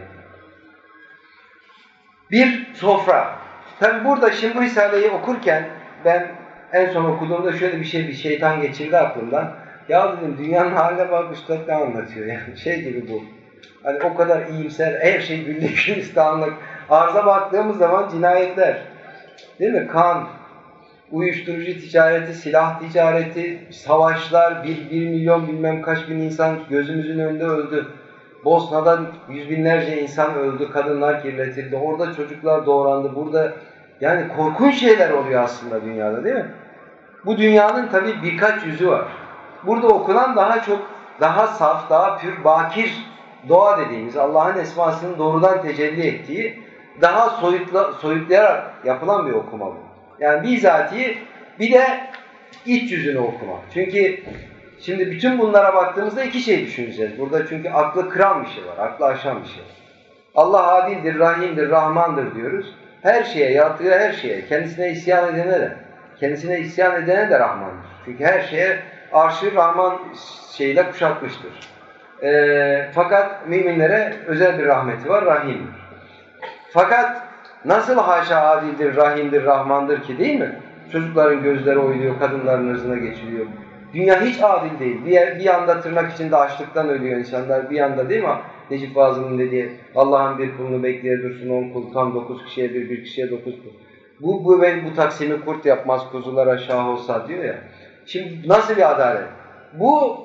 Bir sofra. Tabi burada şimdi bu Risale'yi okurken ben en son okuduğumda şöyle bir şey, bir şeytan geçirdi aklımdan. Ya dedim, dünyanın haline bak, üstad ne anlatıyor yani, şey gibi bu. Hani o kadar iyimser, her şey güllük gülistanlık. Arza baktığımız zaman cinayetler. Değil mi? Kan, uyuşturucu ticareti, silah ticareti, savaşlar, bir, bir milyon bilmem kaç bin insan gözümüzün önünde öldü. Bosna'da yüz binlerce insan öldü, kadınlar kirletildi, orada çocuklar doğrandı, burada yani korkunç şeyler oluyor aslında dünyada, değil mi? Bu dünyanın tabii birkaç yüzü var. Burada okunan daha çok, daha saf, daha pür, bakir doğa dediğimiz, Allah'ın esmasının doğrudan tecelli ettiği, daha soyutla, soyutlayarak yapılan bir okuma bu. Yani bizatihi bir de iç yüzünü okumak. Çünkü şimdi bütün bunlara baktığımızda iki şey düşüneceğiz. Burada çünkü aklı kıran bir şey var, aklı aşan bir şey var. Allah adildir, rahimdir, rahmandır diyoruz. Her şeye, yarattığı her şeye, kendisine isyan edene de, kendisine isyan edene de rahmandır. Çünkü her şeye arşı rahman şeyle kuşatmıştır. E, fakat müminlere özel bir rahmeti var, rahimdir. Fakat nasıl haşa adildir, rahimdir, rahmandır ki, değil mi? Çocukların gözleri oyuluyor, kadınların ırzına geçiliyor. Dünya hiç adil değil. Bir, bir yanda tırnak içinde açlıktan ölüyor insanlar, bir yanda, değil mi? Necip Fazıl'ın dediği, Allah'ın bir kulunu bekleye dursun on kul, tam dokuz kişiye bir, bir kişiye dokuz kul. Bu, bu, bu taksimi kurt yapmaz, kuzulara şah olsa diyor ya. Şimdi nasıl bir adalet? Bu,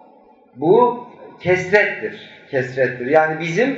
bu kesrettir, kesrettir. Yani bizim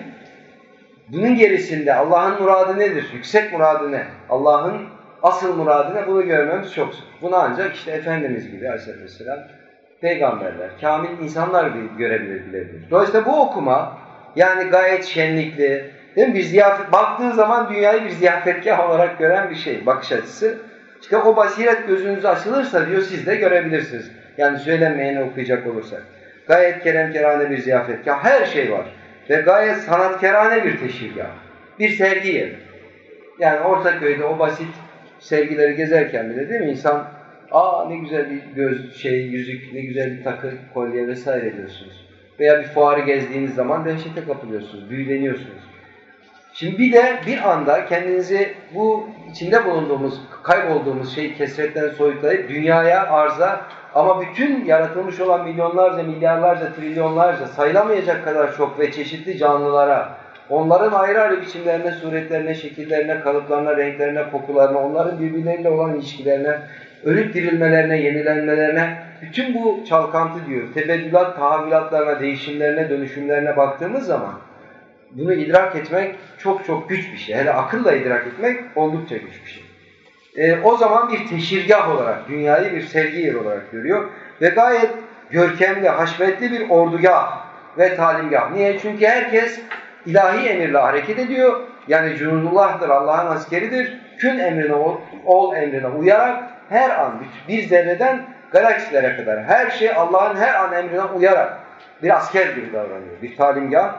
bunun gerisinde Allah'ın muradı nedir? Yüksek muradı ne? Allah'ın asıl muradı ne? Bunu görmemiz çok zor. Bunu ancak işte Efendimiz gibi aleyhisselam, peygamberler, kamil insanlar görebilir, bilebilir. Dolayısıyla bu okuma yani gayet şenlikli, değil mi? Bir ziyafet, baktığı zaman dünyayı bir ziyafetgah olarak gören bir şey, bakış açısı. İşte o basiret gözünüz açılırsa diyor, siz de görebilirsiniz. Yani söylenmeyeni okuyacak olursak. Gayet keremkerane bir ziyafetgah, her şey var. Ve gayet sanatkarane bir teşhirgah. Bir sergi yeri. Yani Ortaköy'de o basit sergileri gezerken bile, değil mi? İnsan, aa ne güzel bir göz, şey, yüzük, ne güzel bir takı, kolye vesaire diyorsunuz. Veya bir fuarı gezdiğiniz zaman dehşete kapılıyorsunuz, büyüleniyorsunuz. Şimdi bir de bir anda kendinizi bu içinde bulunduğumuz, kaybolduğumuz şeyi kesretten soyutlayıp dünyaya, arza, ama bütün yaratılmış olan milyonlarca, milyarlarca, trilyonlarca, sayılamayacak kadar çok ve çeşitli canlılara, onların ayrı ayrı biçimlerine, suretlerine, şekillerine, kalıplarına, renklerine, kokularına, onların birbirleriyle olan ilişkilerine, ölüp dirilmelerine, yenilenmelerine, bütün bu çalkantı diyor, tebeddülat, tahavvülatlarına, değişimlerine, dönüşümlerine baktığımız zaman bunu idrak etmek çok çok güç bir şey. Hele akılla idrak etmek oldukça güç bir şey. E, o zaman bir teşhirgah olarak, dünyayı bir sergi yeri olarak görüyor ve gayet görkemli, haşmetli bir ordugah ve talimgah. Niye? Çünkü herkes ilahi emirle hareket ediyor. Yani Cunudullah'tır, Allah'ın askeridir. Kün emrine, ol emrine uyarak her an bir zerreden galaksilere kadar her şey Allah'ın her an emrine uyarak bir asker gibi davranıyor. Bir talimgah.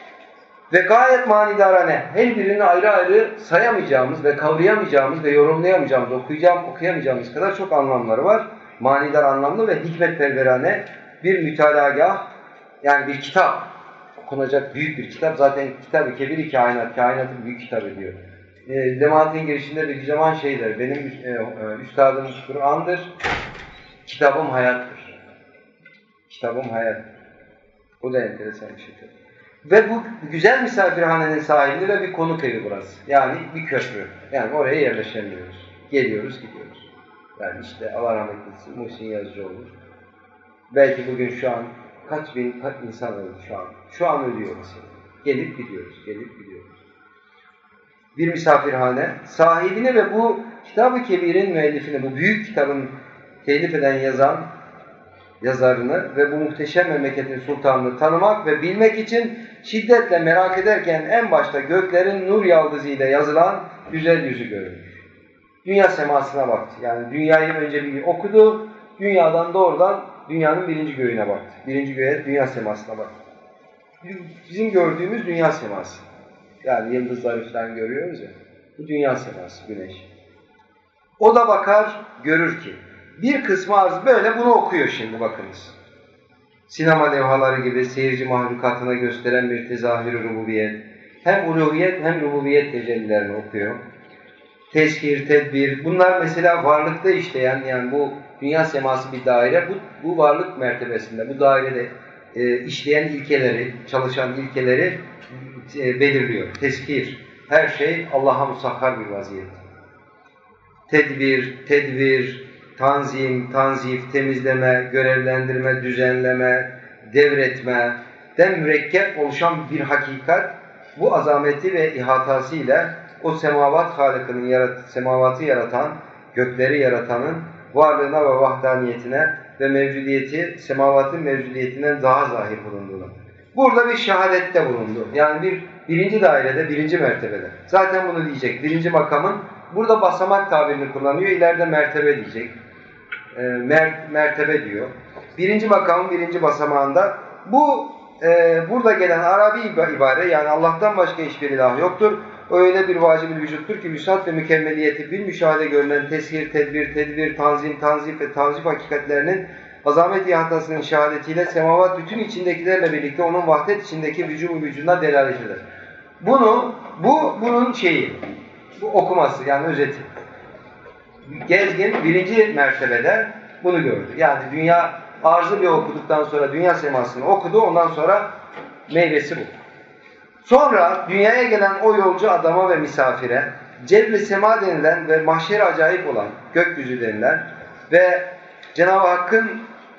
Ve gayet manidarane, her birini ayrı ayrı sayamayacağımız ve kavrayamayacağımız ve yorumlayamayacağımız, okuyacağım, okuyamayacağımız kadar çok anlamları var. Manidar anlamlı ve hikmetperverane bir mütalagah, yani bir kitap, okunacak büyük bir kitap. Zaten kitab-ı kebir-i kainat, kainatın büyük kitabı diyor. E, Lemaat'in girişinde bir zaman şeyler, benim e, e, üstadım Kur'an'dır, kitabım hayattır. Kitabım hayattır. Bu da enteresan bir şey tabii. Ve bu güzel misafirhanenin sahibi ve bir konuk evi burası. Yani bir köprü. Yani oraya yerleşemiyoruz. Geliyoruz, gidiyoruz. Yani işte Allah rahmet eylesin Muhsin Yazıcıoğlu. Belki bugün şu an kaç bin kaç insan öldü şu an. Şu an ölüyor mesela. Gelip gidiyoruz, gelip gidiyoruz. Bir misafirhane. Sahibini ve bu Kitab-ı Kebir'in müellifini, bu büyük kitabın telif eden yazan yazarını ve bu muhteşem memleketin sultanını tanımak ve bilmek için şiddetle merak ederken en başta göklerin nur yaldızıyla yazılan güzel yüzü görünür. Dünya semasına baktı. Yani dünyayı önce bir okudu, dünyadan doğrudan dünyanın birinci göğüne baktı. Birinci göğe, dünya semasına baktı. Bizim gördüğümüz dünya seması. Yani yıldızları falan görüyoruz ya. Bu dünya seması, güneş. O da bakar, görür ki. Bir kısmı arz böyle bunu okuyor şimdi bakınız. Sinema levhaları gibi seyirci mahlukatına gösteren bir tezahür-ü rububiyet. Hem uluhiyet hem rububiyet tecellilerini okuyor. Tezkir, tedbir, bunlar mesela varlıkta işleyen, yani bu dünya seması bir daire, bu, bu varlık mertebesinde, bu dairede e, işleyen ilkeleri, çalışan ilkeleri e, belirliyor. Tezkir, her şey Allah'a musahhar bir vaziyet. Tedbir, tedbir, tanzim, tanzif, temizleme, görevlendirme, düzenleme, devretme, den mürekkep oluşan bir hakikat, bu azameti ve ihatasıyla o semavat halikinin yarat semavatı yaratan, gökleri yaratanın varlığına ve vahdaniyetine ve mevcudiyeti, semavatın mevcudiyetinden daha zahir bulunduğunu. Burada bir şehadette bulundu. Yani bir birinci dairede, birinci mertebede. Zaten bunu diyecek. Birinci makamın burada basamak tabirini kullanıyor. İleride mertebe diyecek. E, mer mertebe diyor. Birinci makamın birinci basamağında bu e, burada gelen Arabi ibare, yani Allah'tan başka hiçbir ilah yoktur. Öyle bir vacib-ül vücuttur ki vüsat ve mükemmeliyeti bil müşahede görülen tesir, tedbir, tedbir, tanzim, tanzif ve tanzif hakikatlerinin azamet ihatasının şehadetiyle semavat bütün içindekilerle birlikte onun vahdet içindeki vücubu vücuduna delalet eder. Bunu, bu, bunun şeyi, bu okuması, yani özeti. Gezgin birinci mertebede bunu gördü. Yani dünya arzı bir okuduktan sonra dünya semasını okudu, ondan sonra meyvesi bu. Sonra dünyaya gelen o yolcu adama ve misafire cevr-i sema denilen ve mahşer acayip olan gökyüzü denilen ve Cenab-ı Hakk'ın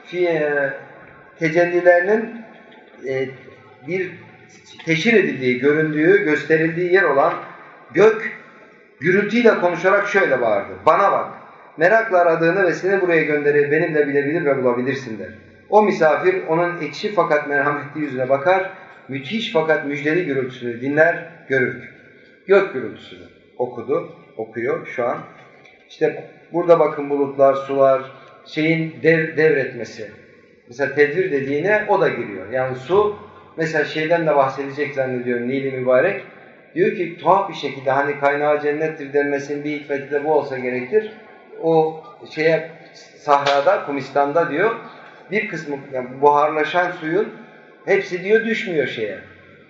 tecellilerinin e, bir teşhir edildiği, göründüğü, gösterildiği yer olan gök gürültüyle konuşarak şöyle bağırdı. Bana bak, merakla aradığını ve seni buraya gönderir, benimle bilebilir ve bulabilirsin der. O misafir onun ekşi fakat merhametli yüzüne bakar, müthiş fakat müjdeli gürültüsünü dinler, görür. Gök gürültüsünü okudu, okuyor şu an. İşte burada bakın bulutlar, sular, şeyin dev, devretmesi. Mesela tedbir dediğine o da giriyor. Yani su, mesela şeyden de bahsedecek zannediyorum Nil-i Mübarek. Diyor ki tuhaf bir şekilde hani kaynağı cennettir denmesinin bir hikmeti de bu olsa gerektir. O şeye sahrada, Kumistan'da diyor bir kısmı, yani buharlaşan suyun hepsi diyor düşmüyor şeye.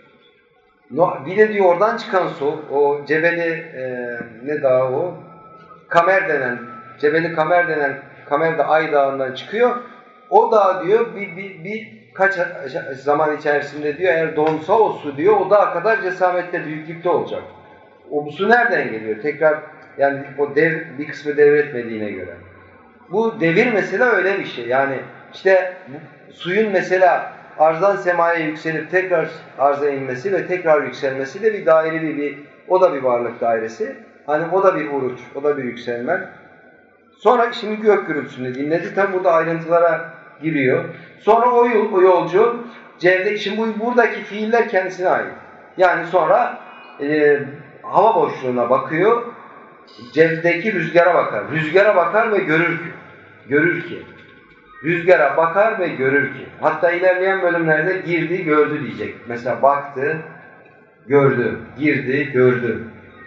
Bir de diyor oradan çıkan su, o Cebeli e, ne dağı o? Kamer denen, Cebeli Kamer denen, Kamer de Ay Dağı'ndan çıkıyor. O dağ diyor bir, bir, bir kaç zaman içerisinde diyor eğer donsa o su diyor o dağa kadar cesamette, büyüklükte olacak. O bu su nereden geliyor? Tekrar yani o dev, bir kısmı devretmediğine göre. Bu devir mesela öyle bir şey. Yani işte bu, suyun mesela arzdan semaya yükselip tekrar arza inmesi ve tekrar yükselmesi de bir daire bir, bir o da bir varlık dairesi. Hani o da bir uruç, o da bir yükselme. Sonra şimdi gök gürültüsünü dinledi. Tabi burada ayrıntılara giriyor. Sonra o, yol, o yolcu cevde, şimdi bu, buradaki fiiller kendisine ait. Yani sonra e, hava boşluğuna bakıyor. Cevdeki rüzgara bakar. Rüzgara bakar ve görür ki. Görür ki. Rüzgara bakar ve görür ki. Hatta ilerleyen bölümlerde girdi, gördü diyecek. Mesela baktı, gördü. Girdi, gördü.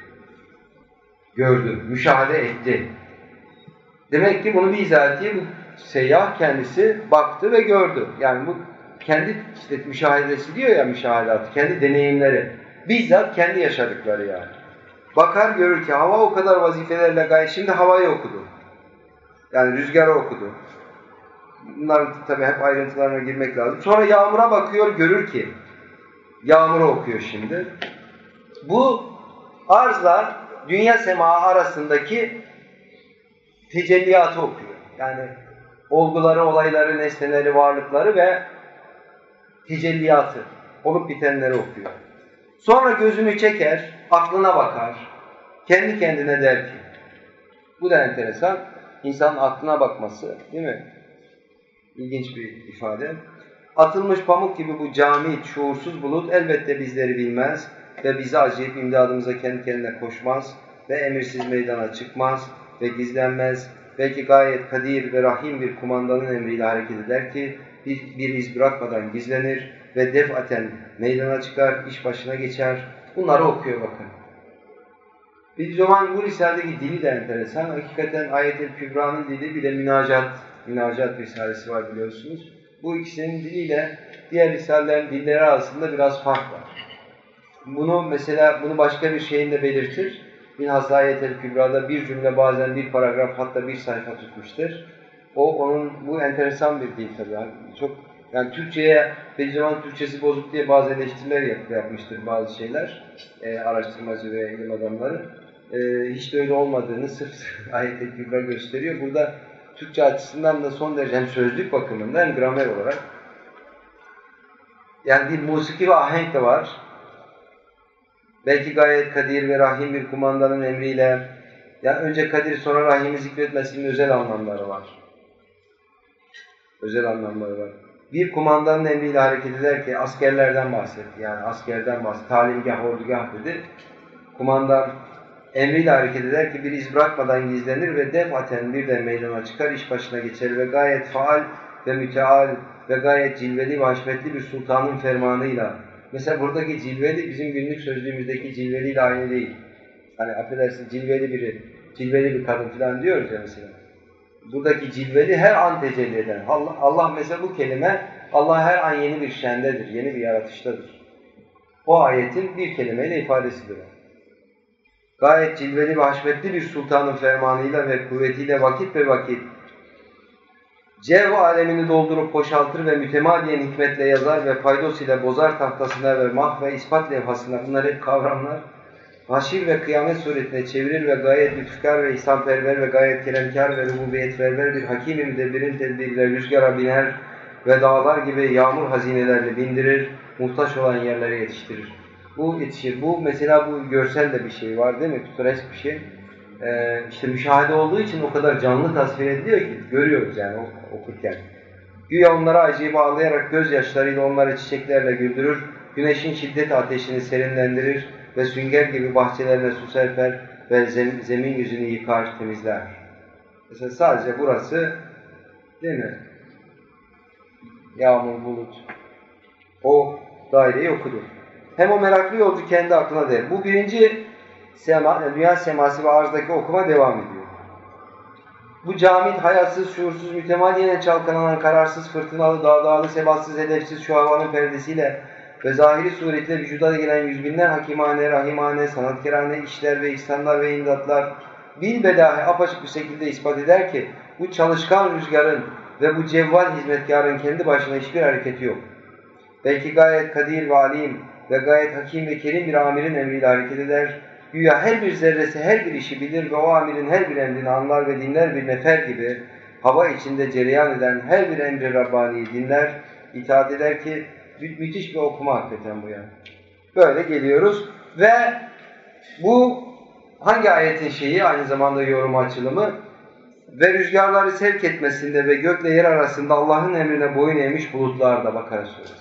Gördü. Müşahede etti. Demek ki bunu bizatihi bu seyyah kendisi baktı ve gördü. Yani bu kendi işte müşahedesi diyor ya, müşahedatı, kendi deneyimleri. Bizzat kendi yaşadıkları yani. Bakar görür ki hava o kadar vazifelerle gayet. Şimdi havayı okudu. Yani rüzgarı okudu. Bunların tabii hep ayrıntılarına girmek lazım. Sonra yağmura bakıyor, görür ki yağmuru okuyor şimdi. Bu arzla dünya sema arasındaki tecelliyatı okuyor. Yani olguları, olayları, nesneleri, varlıkları ve tecelliyatı, olup bitenleri okuyor. Sonra gözünü çeker, aklına bakar, kendi kendine der ki, bu da enteresan, insanın aklına bakması, değil mi? İlginç bir ifade. Atılmış pamuk gibi bu camit, şuursuz bulut elbette bizleri bilmez ve bizi acıyıp imdadımıza kendi kendine koşmaz ve emirsiz meydana çıkmaz ve gizlenmez. Belki gayet kadir ve rahim bir kumandanın emriyle hareket eder ki bir, bir iz bırakmadan gizlenir ve defaten meydana çıkar, iş başına geçer. Bunları okuyor bakın. Bir zaman bu Risale'deki dili de enteresan. Hakikaten Ayet-el Kübra'nın dili, bir de Münacat, Münacat Risalesi var biliyorsunuz. Bu ikisinin diliyle diğer Risalelerin dilleri arasında biraz fark var. Bunu mesela, bunu başka bir şeyin de belirtir. Bilhassa Ayet-el Kübra'da bir cümle, bazen bir paragraf, hatta bir sayfa tutmuştur. O, onun, bu enteresan bir dil tabii. Yani çok, yani Türkçe'ye, Bediüzzaman'ın Türkçesi bozuk diye bazı eleştiriler yap, yapmıştır bazı şeyler, e, araştırmacı ve ilim adamları. E, hiç de öyle olmadığını sırf Ayet-el Kübra gösteriyor. Burada Türkçe açısından da son derece hem sözlük bakımından hem gramer olarak. Yani bir musiki ve ahenk de var. Belki gayet kadir ve rahim bir kumandanın emriyle, yani önce kadir sonra rahimi zikretmesinin özel anlamları var. Özel anlamları var. Bir kumandanın emriyle hareket eder ki askerlerden bahsetti. Yani askerden bahsetti. Talimgah, ordugah dedi. Kumandan emriyle hareket eder ki bir iz bırakmadan gizlenir ve defaten birden meydana çıkar, iş başına geçer ve gayet faal ve müteal ve gayet cilveli ve haşmetli bir sultanın fermanıyla. Mesela buradaki cilveli bizim günlük sözlüğümüzdeki cilveliyle aynı değil. Hani affedersin cilveli biri, cilveli bir kadın falan diyoruz ya mesela. Buradaki cilveli her an tecelli eden. Allah, Allah mesela bu kelime, Allah her an yeni bir şendedir, yeni bir yaratıştadır. O ayetin bir kelimeyle ifadesidir o. Gayet cilveli ve haşmetli bir sultanın fermanıyla ve kuvvetiyle vakit ve vakit cev alemini doldurup boşaltır ve mütemadiyen hikmetle yazar ve paydos ile bozar tahtasına ve mah ve ispat levhasına, bunlar hep kavramlar, haşir ve kıyamet suretine çevirir ve gayet lütufkar ve ihsanperver ve gayet keremkar ve rububiyetperver bir hakim-i müdebbirin tedbiriyle rüzgara biner ve dağlar gibi yağmur hazinelerini bindirir, muhtaç olan yerlere yetiştirir. Bu yetişir. Bu mesela bu görsel de bir şey var değil mi? Pitoresk bir şey. Ee, işte müşahede olduğu için o kadar canlı tasvir ediliyor ki görüyoruz yani okurken. Güya onlara acıyı bağlayarak gözyaşlarıyla onları çiçeklerle güldürür, güneşin şiddet ateşini serinlendirir ve sünger gibi bahçelerine su serper ve zem zemin yüzünü yıkar, temizler. Mesela sadece burası değil mi? Yağmur, bulut. O daireyi okudur. Hem o meraklı yolcu kendi aklına der. Bu birinci sema, dünya seması ve arzdaki okuma devam ediyor. Bu camit, hayatsız, şuursuz, mütemadiyen çalkalanan, kararsız, fırtınalı, dağdağlı, sebatsız, hedefsiz şu havanın perdesiyle ve zahiri suretle vücuda gelen yüz binler hakimane, rahimane, sanatkarane işler ve ihsanlar ve imdatlar bilbedahe apaçık bir şekilde ispat eder ki bu çalışkan rüzgarın ve bu cevval hizmetkarın kendi başına hiçbir hareketi yok. Belki gayet kadir ve alim ve gayet hakim ve kerim bir amirin emriyle hareket eder. Güya her bir zerresi her bir işi bilir ve o amirin her bir emrini anlar ve dinler bir nefer gibi hava içinde cereyan eden her bir emri Rabbani'yi dinler, itaat eder ki mü müthiş bir okuma hakikaten bu yani. Böyle geliyoruz ve bu hangi ayetin şeyi aynı zamanda yorum açılımı? Ve rüzgarları sevk etmesinde ve gökle yer arasında Allah'ın emrine boyun eğmiş bulutlarda Bakara suresi.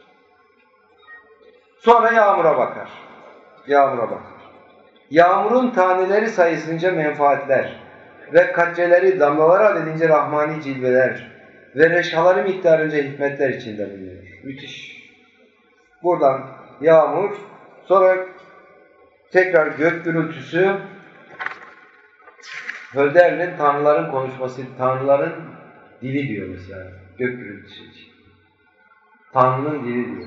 Sonra yağmura bakar. Yağmura bakar. Yağmurun taneleri sayısınca menfaatler ve katreleri damlalara adedince rahmani cilveler ve reşhaları miktarınca hikmetler içinde bulunuyor. Müthiş. Buradan yağmur, sonra tekrar gök gürültüsü, Hölderlin tanrıların konuşması, tanrıların dili diyor mesela, gök gürültüsü için. Tanrının dili diyor.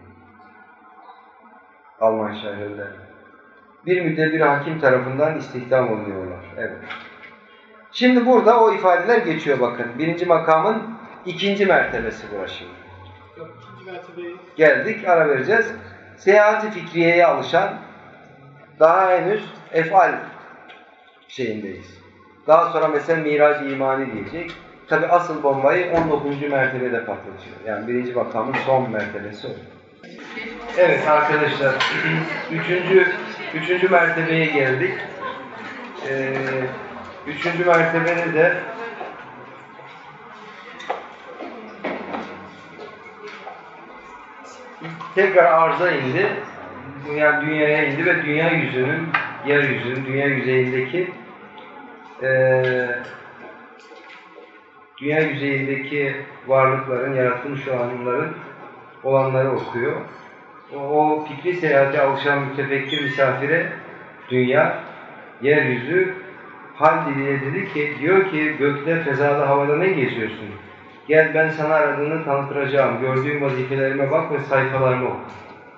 Alman şair Hölderlin. Bir müddebir hakim tarafından istihdam oluyorlar. Evet. Şimdi burada o ifadeler geçiyor bakın. Birinci makamın ikinci mertebesi burası şimdi. Yok, ikinci mertebeyi... Geldik, ara vereceğiz. Seyahati fikriyeye alışan, daha henüz efal şeyindeyiz. Daha sonra mesela mirac imani diyecek. Tabi asıl bombayı on dokuzuncu mertebede patlatıyor. Yani birinci makamın son mertebesi o. Evet arkadaşlar, üçüncü, üçüncü mertebeye geldik. Ee, üçüncü mertebede de tekrar arza indi, yani dünyaya indi ve dünya yüzünün, yeryüzünün, dünya yüzeyindeki Ee, dünya yüzeyindeki varlıkların, yaratılmış olanların olanları okuyor. O, o fikri seyahate alışan mütefekkir misafire dünya, yeryüzü hal diliyle dedi ki, diyor ki gökte, fezada, havada ne geziyorsun? Gel ben sana aradığını tanıtacağım. Gördüğüm vazifelerime bak ve sayfalarımı oku.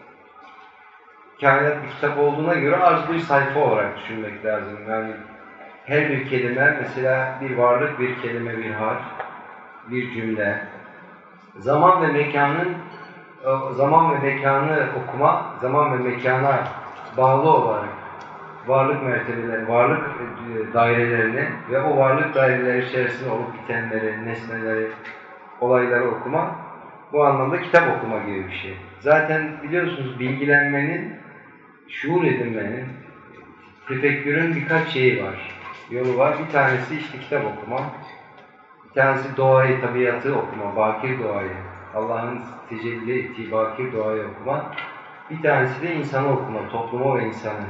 Kainat bir kitap olduğuna göre arz bir sayfa olarak düşünmek lazım. Yani her bir kelime, mesela bir varlık, bir kelime, bir harf, bir cümle. Zaman ve mekanın, zaman ve mekanı okuma, zaman ve mekana bağlı olarak varlık mertebeleri, varlık dairelerini ve o varlık daireleri içerisinde olup bitenleri, nesneleri, olayları okuma, bu anlamda kitap okuma gibi bir şey. Zaten biliyorsunuz bilgilenmenin, şuur edinmenin, tefekkürün birkaç şeyi var, yolu var. Bir tanesi işte kitap okuma, bir tanesi doğayı, tabiatı okuma, bakir doğayı, Allah'ın tecelli ettiği bakir doğayı okuma. Bir tanesi de insanı okuma, toplumu ve insanı.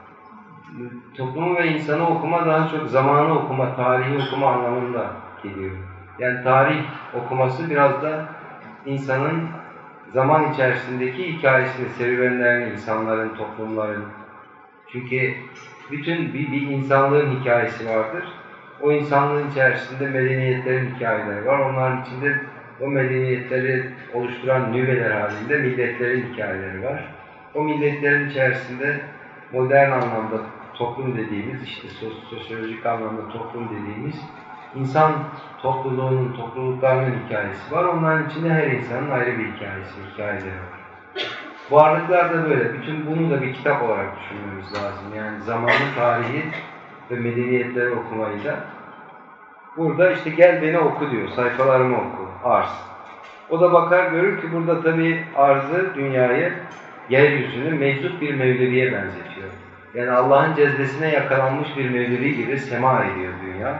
Toplumu ve insanı okuma daha çok zamanı okuma, tarihi okuma anlamında geliyor. Yani tarih okuması biraz da insanın zaman içerisindeki hikayesini, serüvenlerini, insanların, toplumların. Çünkü bütün bir, bir insanlığın hikayesi vardır. O insanlığın içerisinde medeniyetlerin hikayeleri var. Onların içinde o medeniyetleri oluşturan nüveler halinde milletlerin hikayeleri var. O milletlerin içerisinde modern anlamda toplum dediğimiz, işte sosyolojik anlamda toplum dediğimiz insan topluluğunun, topluluklarının hikayesi var. Onların içinde her insanın ayrı bir hikayesi, hikayeleri var. Varlıklar da böyle. Bütün bunu da bir kitap olarak düşünmemiz lazım. Yani zamanın tarihi ve medeniyetleri okumayı da. Burada işte gel beni oku diyor. Sayfalarımı oku. Arz. O da bakar görür ki burada tabii arzı, dünyayı, yeryüzünü meczup bir Mevlevi'ye benzetiyor. Yani Allah'ın cezbesine yakalanmış bir Mevlevi gibi sema ediyor dünya.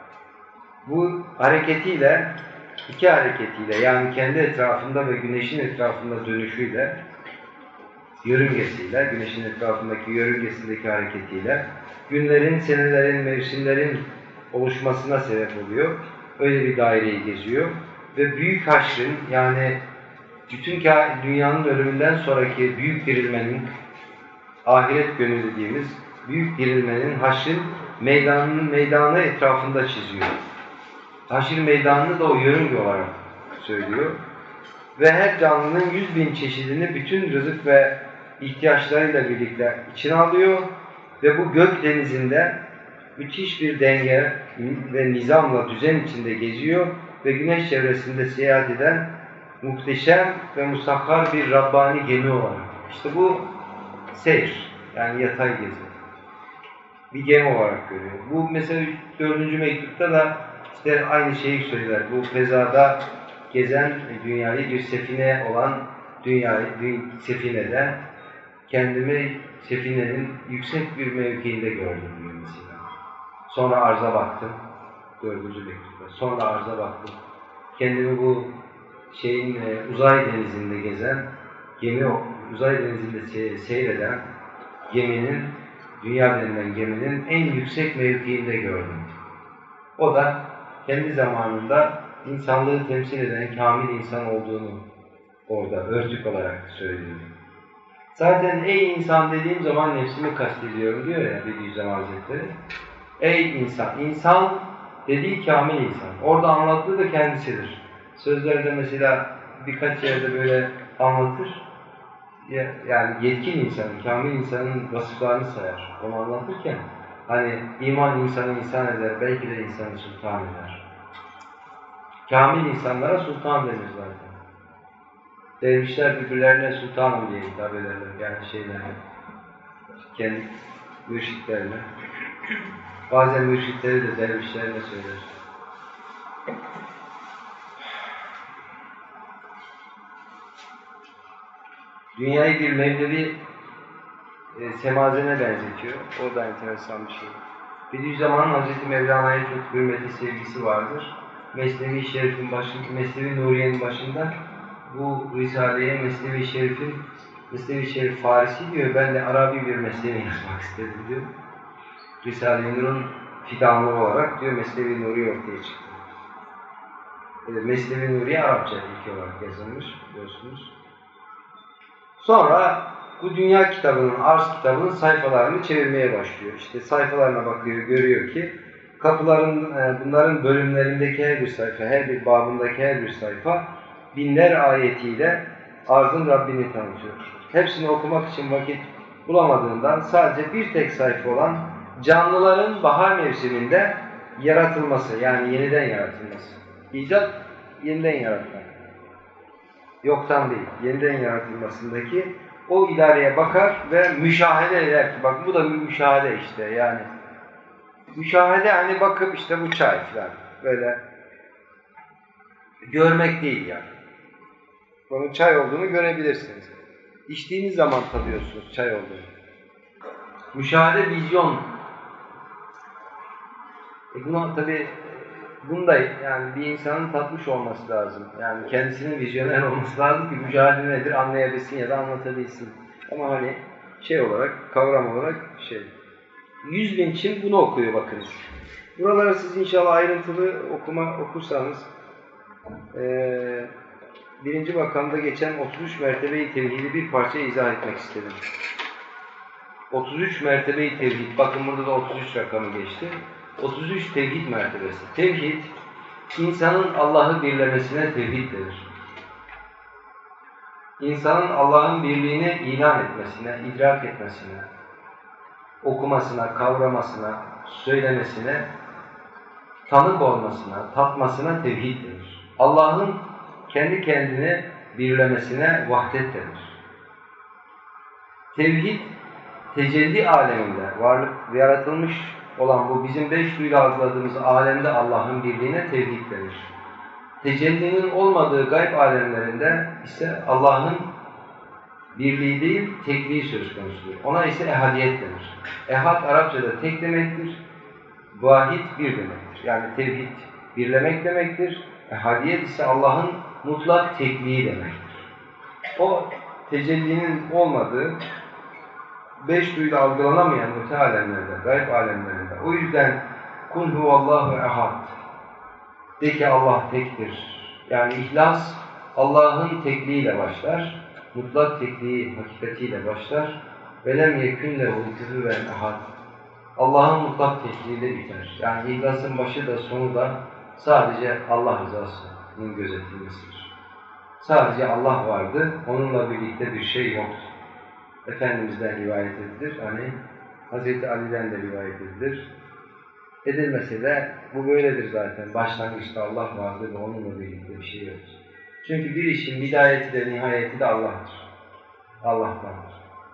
Bu hareketiyle, iki hareketiyle, yani kendi etrafında ve güneşin etrafında dönüşüyle, yörüngesiyle, güneşin etrafındaki yörüngesindeki hareketiyle, günlerin, senelerin, mevsimlerin oluşmasına sebep oluyor. Öyle bir daireyi geziyor. Ve büyük haşrın, yani bütün dünyanın ölümünden sonraki büyük dirilmenin, ahiret günü dediğimiz büyük dirilmenin haşrın meydanının meydanı etrafında çiziyor. Haşir meydanını da o yörünge olarak söylüyor. Ve her canlının yüz bin çeşidini bütün rızık ve ihtiyaçlarıyla birlikte içine alıyor. Ve bu gök denizinde müthiş bir denge ve nizamla düzen içinde geziyor. Ve güneş çevresinde seyahat eden muhteşem ve musakhar bir Rabbani gemi olarak. İşte bu seyir, yani yatay gezi. Bir gemi olarak görüyor. Bu mesela dördüncü mektupta da işte aynı şeyi söyler. Bu fezada gezen dünyayı bir sefine olan dünyayı, sefinede kendimi sefinenin yüksek bir mevkiinde gördüm diyor mesela. Sonra arza baktım. Dördüncü mektupta. Sonra arza baktım. Kendimi bu şeyin e, uzay denizinde gezen gemi, uzay denizinde seyreden geminin, dünya denilen geminin en yüksek mevkiinde gördüm. O da kendi zamanında insanlığı temsil eden kamil insan olduğunu orada örtük olarak söylüyor. Zaten ey insan dediğim zaman nefsimi kastediyorum diyor ya Bediüzzaman Hazretleri. Ey insan, insan dediği kamil insan. Orada anlattığı da kendisidir. Sözlerde mesela birkaç yerde böyle anlatır. Yani yetkin insanın, kamil insanın vasıflarını sayar. Onu anlatırken hani iman insanı insan eder, belki de insanı sultan eder. Kamil insanlara sultan denir zaten. Dervişler birbirlerine sultanım diye hitap ederler. Yani şeylerine, kendi mürşitlerine. Bazen mürşitleri de dervişlerine söyler. Dünyayı bir Mevlevi e, semazene benzetiyor. O da enteresan bir şey. Bediüzzaman'ın Hazreti Mevlana'ya çok hürmeti, sevgisi vardır. Mesnevi Şerif'in başında, Mesnevi Nuriye'nin başında bu Risale'ye Mesnevi Şerif'in, Mesnevi Şerif Farisi diyor, ben de Arabi bir mesnevi yazmak istedim diyor. Risale-i Nur'un fidanlığı olarak diyor Mesnevi Nuri ortaya çıktı. E, Mesnevi Nuri Arapça ilk olarak yazılmış biliyorsunuz. Sonra bu dünya kitabının, arz kitabının sayfalarını çevirmeye başlıyor. İşte sayfalarına bakıyor, görüyor ki kapıların, bunların bölümlerindeki her bir sayfa, her bir babındaki her bir sayfa binler ayetiyle arzın Rabbini tanıtıyor. Hepsini okumak için vakit bulamadığından sadece bir tek sayfa olan canlıların bahar mevsiminde yaratılması, yani yeniden yaratılması. İcat, yeniden yaratmak. Yoktan değil, yeniden yaratılmasındaki o idareye bakar ve müşahede eder ki, bak bu da bir müşahede işte yani. Müşahede hani bakıp işte bu çay falan böyle görmek değil yani. Bunun çay olduğunu görebilirsiniz. İçtiğiniz zaman tadıyorsunuz çay olduğunu. Müşahede vizyon. E buna tabii bunda yani bir insanın tatmış olması lazım. Yani kendisinin vizyoner olması lazım ki müşahede nedir anlayabilsin ya da anlatabilsin. Ama hani şey olarak, kavram olarak şey. Yüz bin Çin bunu okuyor bakınız. Buraları siz inşallah ayrıntılı okuma okursanız ee, birinci makamda geçen otuz üç mertebeyi tevhidi bir parça izah etmek istedim. otuz üç mertebeyi tevhid, bakın burada da otuz üç rakamı geçti. otuz üç tevhid mertebesi. Tevhid, insanın Allah'ı birlemesine tevhid denir. İnsanın Allah'ın birliğini ilan etmesine, idrak etmesine, okumasına, kavramasına, söylemesine, tanık olmasına, tatmasına tevhid denir. Allah'ın kendi kendini birlemesine vahdet denir. Tevhid, tecelli aleminde varlık yaratılmış olan bu bizim beş duyuyla algıladığımız alemde Allah'ın birliğine tevhid denir. Tecellinin olmadığı gayb alemlerinde ise Allah'ın birliği değil, tekliği söz konusudur. Ona ise ehadiyet denir. Ehad Arapçada tek demektir, vahid bir demektir. Yani tevhid birlemek demektir, ehadiyet ise Allah'ın mutlak tekliği demektir. O tecellinin olmadığı, beş duyuyla algılanamayan öte alemlerde, gayb alemlerinde. O yüzden kul huvallahu ehad. De ki Allah tektir. Yani ihlas Allah'ın tekliğiyle başlar. Mutlak tekliği hakikatiyle başlar. Velem yekün lehu kufuven ehad. Allah'ın mutlak tekliğiyle biter. Yani ihlasın başı da sonu da sadece Allah rızasının gözetilmesidir. Sadece Allah vardı. Onunla birlikte bir şey yoktu. Efendimiz'den rivayet edilir. Hani Hazreti Ali'den de rivayet edilir. Edilmese de bu böyledir zaten. Başlangıçta Allah vardır ve onunla birlikte bir şey yok. Çünkü bir işin bidayeti de nihayeti de Allah'tır. Allah'tandır.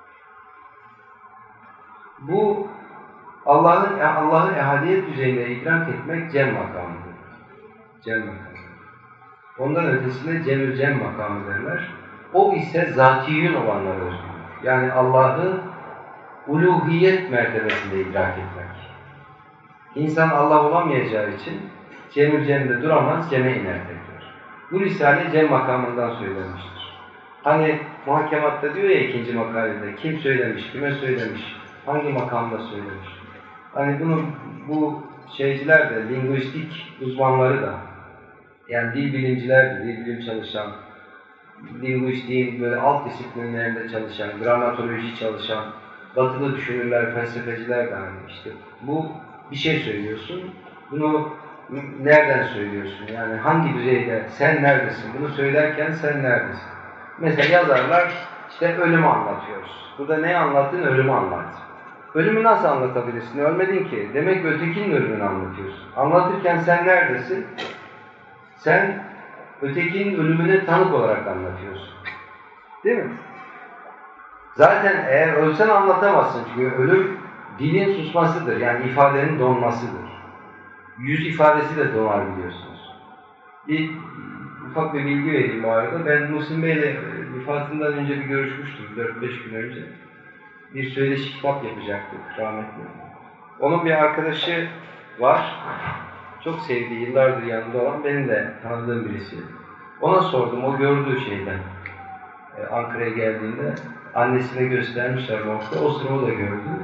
Bu Allah'ın Allah'ın ehadiyet düzeyinde idrak etmek cem makamıdır. Cem makamı. Ondan ötesinde cemül cem makamı derler. O ise zatiyün olanlara özgür. Yani Allah'ı uluhiyet mertebesinde idrak etmek. İnsan Allah olamayacağı için cemül cemde duramaz, ceme iner tekrar. Bu risale cem makamından söylenmiştir. Hani muhakematta diyor ya ikinci makalede, kim söylemiş, kime söylemiş, hangi makamda söylemiş. Hani bunu bu şeyciler de, lingüistik uzmanları da, yani dil bilimciler de, dil bilim çalışan, lingüistiğin böyle alt disiplinlerinde çalışan, gramatoloji çalışan, batılı düşünürler, felsefeciler de hani işte bu bir şey söylüyorsun, bunu nereden söylüyorsun? Yani hangi düzeyde, sen neredesin? Bunu söylerken sen neredesin? Mesela yazarlar, işte ölümü anlatıyoruz. Burada ne anlattın? Ölümü anlat. Ölümü nasıl anlatabilirsin? Ölmedin ki. Demek ki ötekinin ölümünü anlatıyorsun. Anlatırken sen neredesin? Sen ötekinin ölümüne tanık olarak anlatıyorsun. Değil mi? Zaten eğer ölsen anlatamazsın. Çünkü ölüm dilin susmasıdır. Yani ifadenin donmasıdır. Yüz ifadesi de donar biliyorsunuz. Bir ufak bir bilgi vereyim bu arada. Ben Muhsin Bey'le vefatından önce bir görüşmüştüm. dört beş gün önce. Bir söyleşi kitap yapacaktık rahmetli. Onun bir arkadaşı var. Çok sevdiği, yıllardır yanında olan, benim de tanıdığım birisi. Ona sordum, o gördüğü şeyden. Ee, Ankara'ya geldiğinde annesine göstermişler nokta. O sıra o da gördü.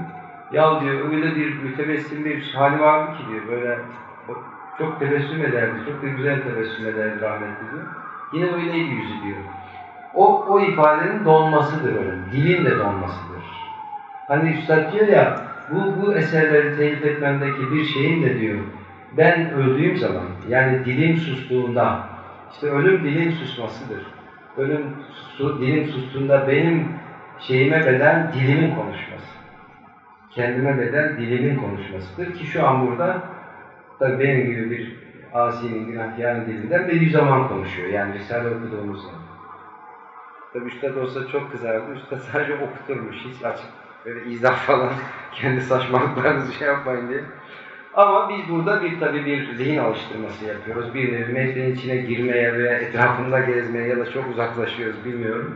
Ya diyor öyle bir mütebessim bir hali vardı ki diyor böyle çok tebessüm ederdi, çok da güzel tebessüm ederdi rahmetli diyor. Yine öyleydi yüzü diyor. O, o ifadenin donmasıdır onun, dilin de donmasıdır. Hani Üstad diyor ya, bu, bu eserleri telif etmemdeki bir şeyin de diyor, ben öldüğüm zaman, yani dilim sustuğunda, işte ölüm dilin susmasıdır. Ölüm su, dilim sustuğunda benim şeyime bedel dilimin konuşması. Kendime bedel dilimin konuşmasıdır ki şu an burada tabii benim gibi bir asinin, günahkarın dilinden Bediüzzaman konuşuyor. Yani Risale okuduğumuz zaman. Tabii Üstad olsa çok kızardı. Üstad sadece okuturmuş. Hiç açık böyle izah falan kendi saçmalıklarınızı şey yapmayın diye. Ama biz burada bir tabii bir zihin alıştırması yapıyoruz. Bir nevi metnin içine girmeye veya etrafında gezmeye ya da çok uzaklaşıyoruz bilmiyorum.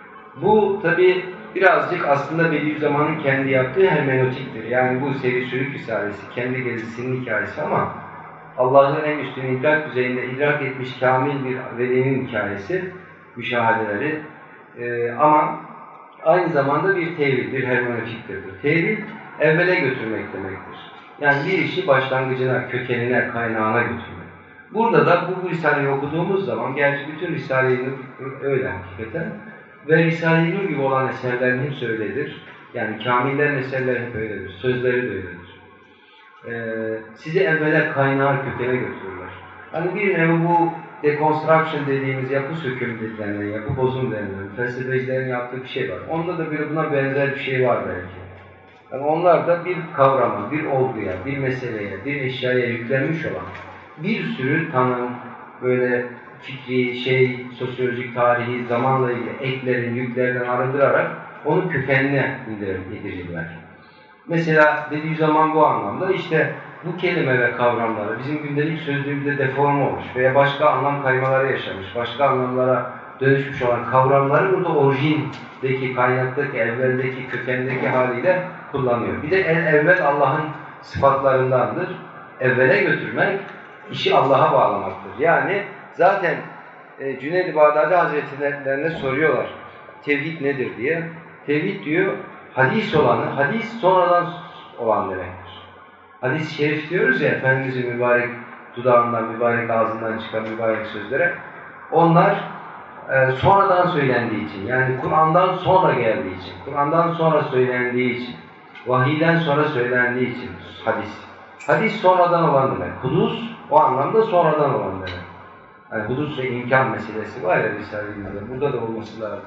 Bu tabii birazcık aslında Bediüzzaman'ın kendi yaptığı hermenötiktir. Yani bu Sevi Sülük Risalesi, kendi gezisinin hikayesi ama Allah'ın en üstün idrak düzeyinde idrak etmiş kamil bir velinin hikayesi, müşahedeleri. Ee, ama aynı zamanda bir tevil, bir hermenötiktir. Tevil, evvele götürmek demektir. Yani bir işi başlangıcına, kökenine, kaynağına götürmek. Burada da bu, bu Risale'yi okuduğumuz zaman, gerçi bütün Risale-i Nur öyle hakikaten, ve Risale-i Nur gibi olan eserlerin hepsi öyledir. Yani kamillerin eserleri hep öyledir, sözleri de öyledir. Ee, sizi evvela kaynağa, kökene götürürler. Hani bir nevi bu deconstruction dediğimiz yapı sökümü denilen, yapı bozum denilen, felsefecilerin yaptığı bir şey var. Onda da bir buna benzer bir şey var belki. Yani onlar da bir kavrama, bir olguya, bir meseleye, bir eşyaya yüklenmiş olan bir sürü tanım, böyle fikri, şey, sosyolojik, tarihi, zamanla ilgili eklerin, yüklerden arındırarak onu kökenine indirirler. Mesela Bediüzzaman bu anlamda işte bu kelime ve kavramları bizim gündelik sözlüğümüzde deforme olmuş veya başka anlam kaymaları yaşamış, başka anlamlara dönüşmüş olan kavramları burada orijindeki, kaynaktaki, evveldeki, kökendeki haliyle kullanıyor. Bir de en evvel Allah'ın sıfatlarındandır. Evvele götürmek, işi Allah'a bağlamaktır. Yani zaten e, Cüneyd-i Bağdadi Hazretleri'ne soruyorlar, tevhid nedir diye. Tevhid diyor, hadis olanı, hadis sonradan olan demektir. Hadis-i şerif diyoruz ya, Efendimiz'in mübarek dudağından, mübarek ağzından çıkan mübarek sözlere, onlar e, sonradan söylendiği için, yani Kur'an'dan sonra geldiği için, Kur'an'dan sonra söylendiği için, vahiyden sonra söylendiği için hadis. Hadis sonradan olan demek. Hudus o anlamda sonradan olan demek. Yani hudus ve imkan meselesi var ya Risale-i burada da olması lazım.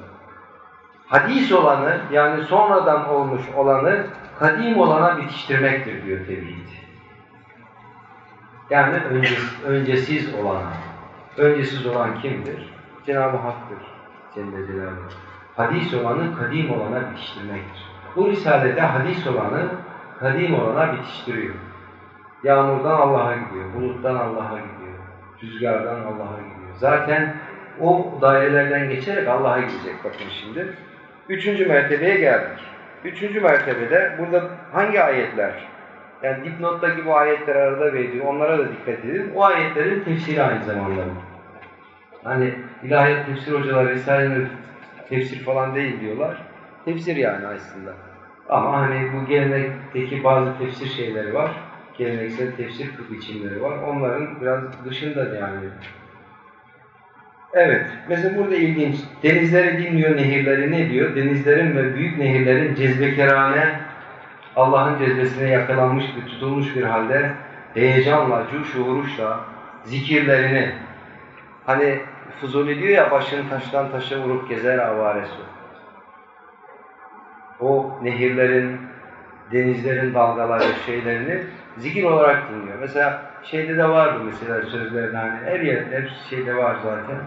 Hadis olanı, yani sonradan olmuş olanı kadim olana bitiştirmektir diyor tevhid. Yani önce, öncesiz olana. Öncesiz olan kimdir? Cenab-ı Hak'tır. Celle Celaluhu. Hadis olanı kadim olana bitiştirmektir. Bu Risale'de hadis olanı kadim olana bitiştiriyor. Yağmurdan Allah'a gidiyor, buluttan Allah'a gidiyor, rüzgardan Allah'a gidiyor. Zaten o dairelerden geçerek Allah'a gidecek bakın şimdi. Üçüncü mertebeye geldik. Üçüncü mertebede burada hangi ayetler? Yani dipnottaki bu ayetler arada veriyor, onlara da dikkat edin. O ayetlerin tefsiri aynı zamanda. Hani ilahiyat tefsir hocaları Risale'nin tefsir falan değil diyorlar. Tefsir yani aslında. Ama hani bu gelenekteki bazı tefsir şeyleri var. Geleneksel tefsir biçimleri var. Onların biraz dışında yani. Evet. Mesela burada ilginç. Denizleri dinliyor, nehirleri ne diyor? Denizlerin ve büyük nehirlerin cezbekerane, Allah'ın cezbesine yakalanmış bir, tutulmuş bir halde heyecanla, şuuruşla zikirlerini, hani Fuzuli diyor ya, başını taştan taşa vurup gezer avare su. O nehirlerin, denizlerin dalgaları, şeylerini zikir olarak dinliyor. Mesela şeyde de vardı mesela sözlerde, hani her yer, hep şeyde var zaten.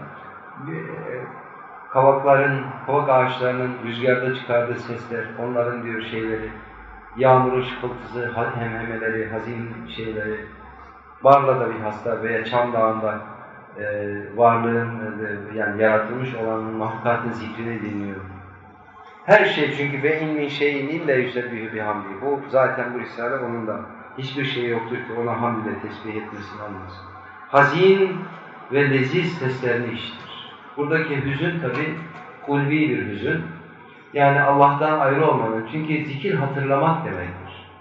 Kavakların, kavak ağaçlarının rüzgarda çıkardığı sesler, onların diyor şeyleri, yağmurun şıkıltısı, hemhemeleri, hazin şeyleri, Barla'da bir hasta veya Çam Dağı'nda e, varlığın, e, yani yaratılmış olan mahlukatın zikrini dinliyor. Her şey çünkü ve in min şeyin illa yusebbihu bihamdi. Bu zaten bu Risale onun da hiçbir şey yoktur ki ona hamd ile tesbih etmesini anlasın. Hazin ve leziz seslerini işitir. Buradaki hüzün tabi kulbi bir hüzün. Yani Allah'tan ayrı olmanın. Çünkü zikir hatırlamak demektir.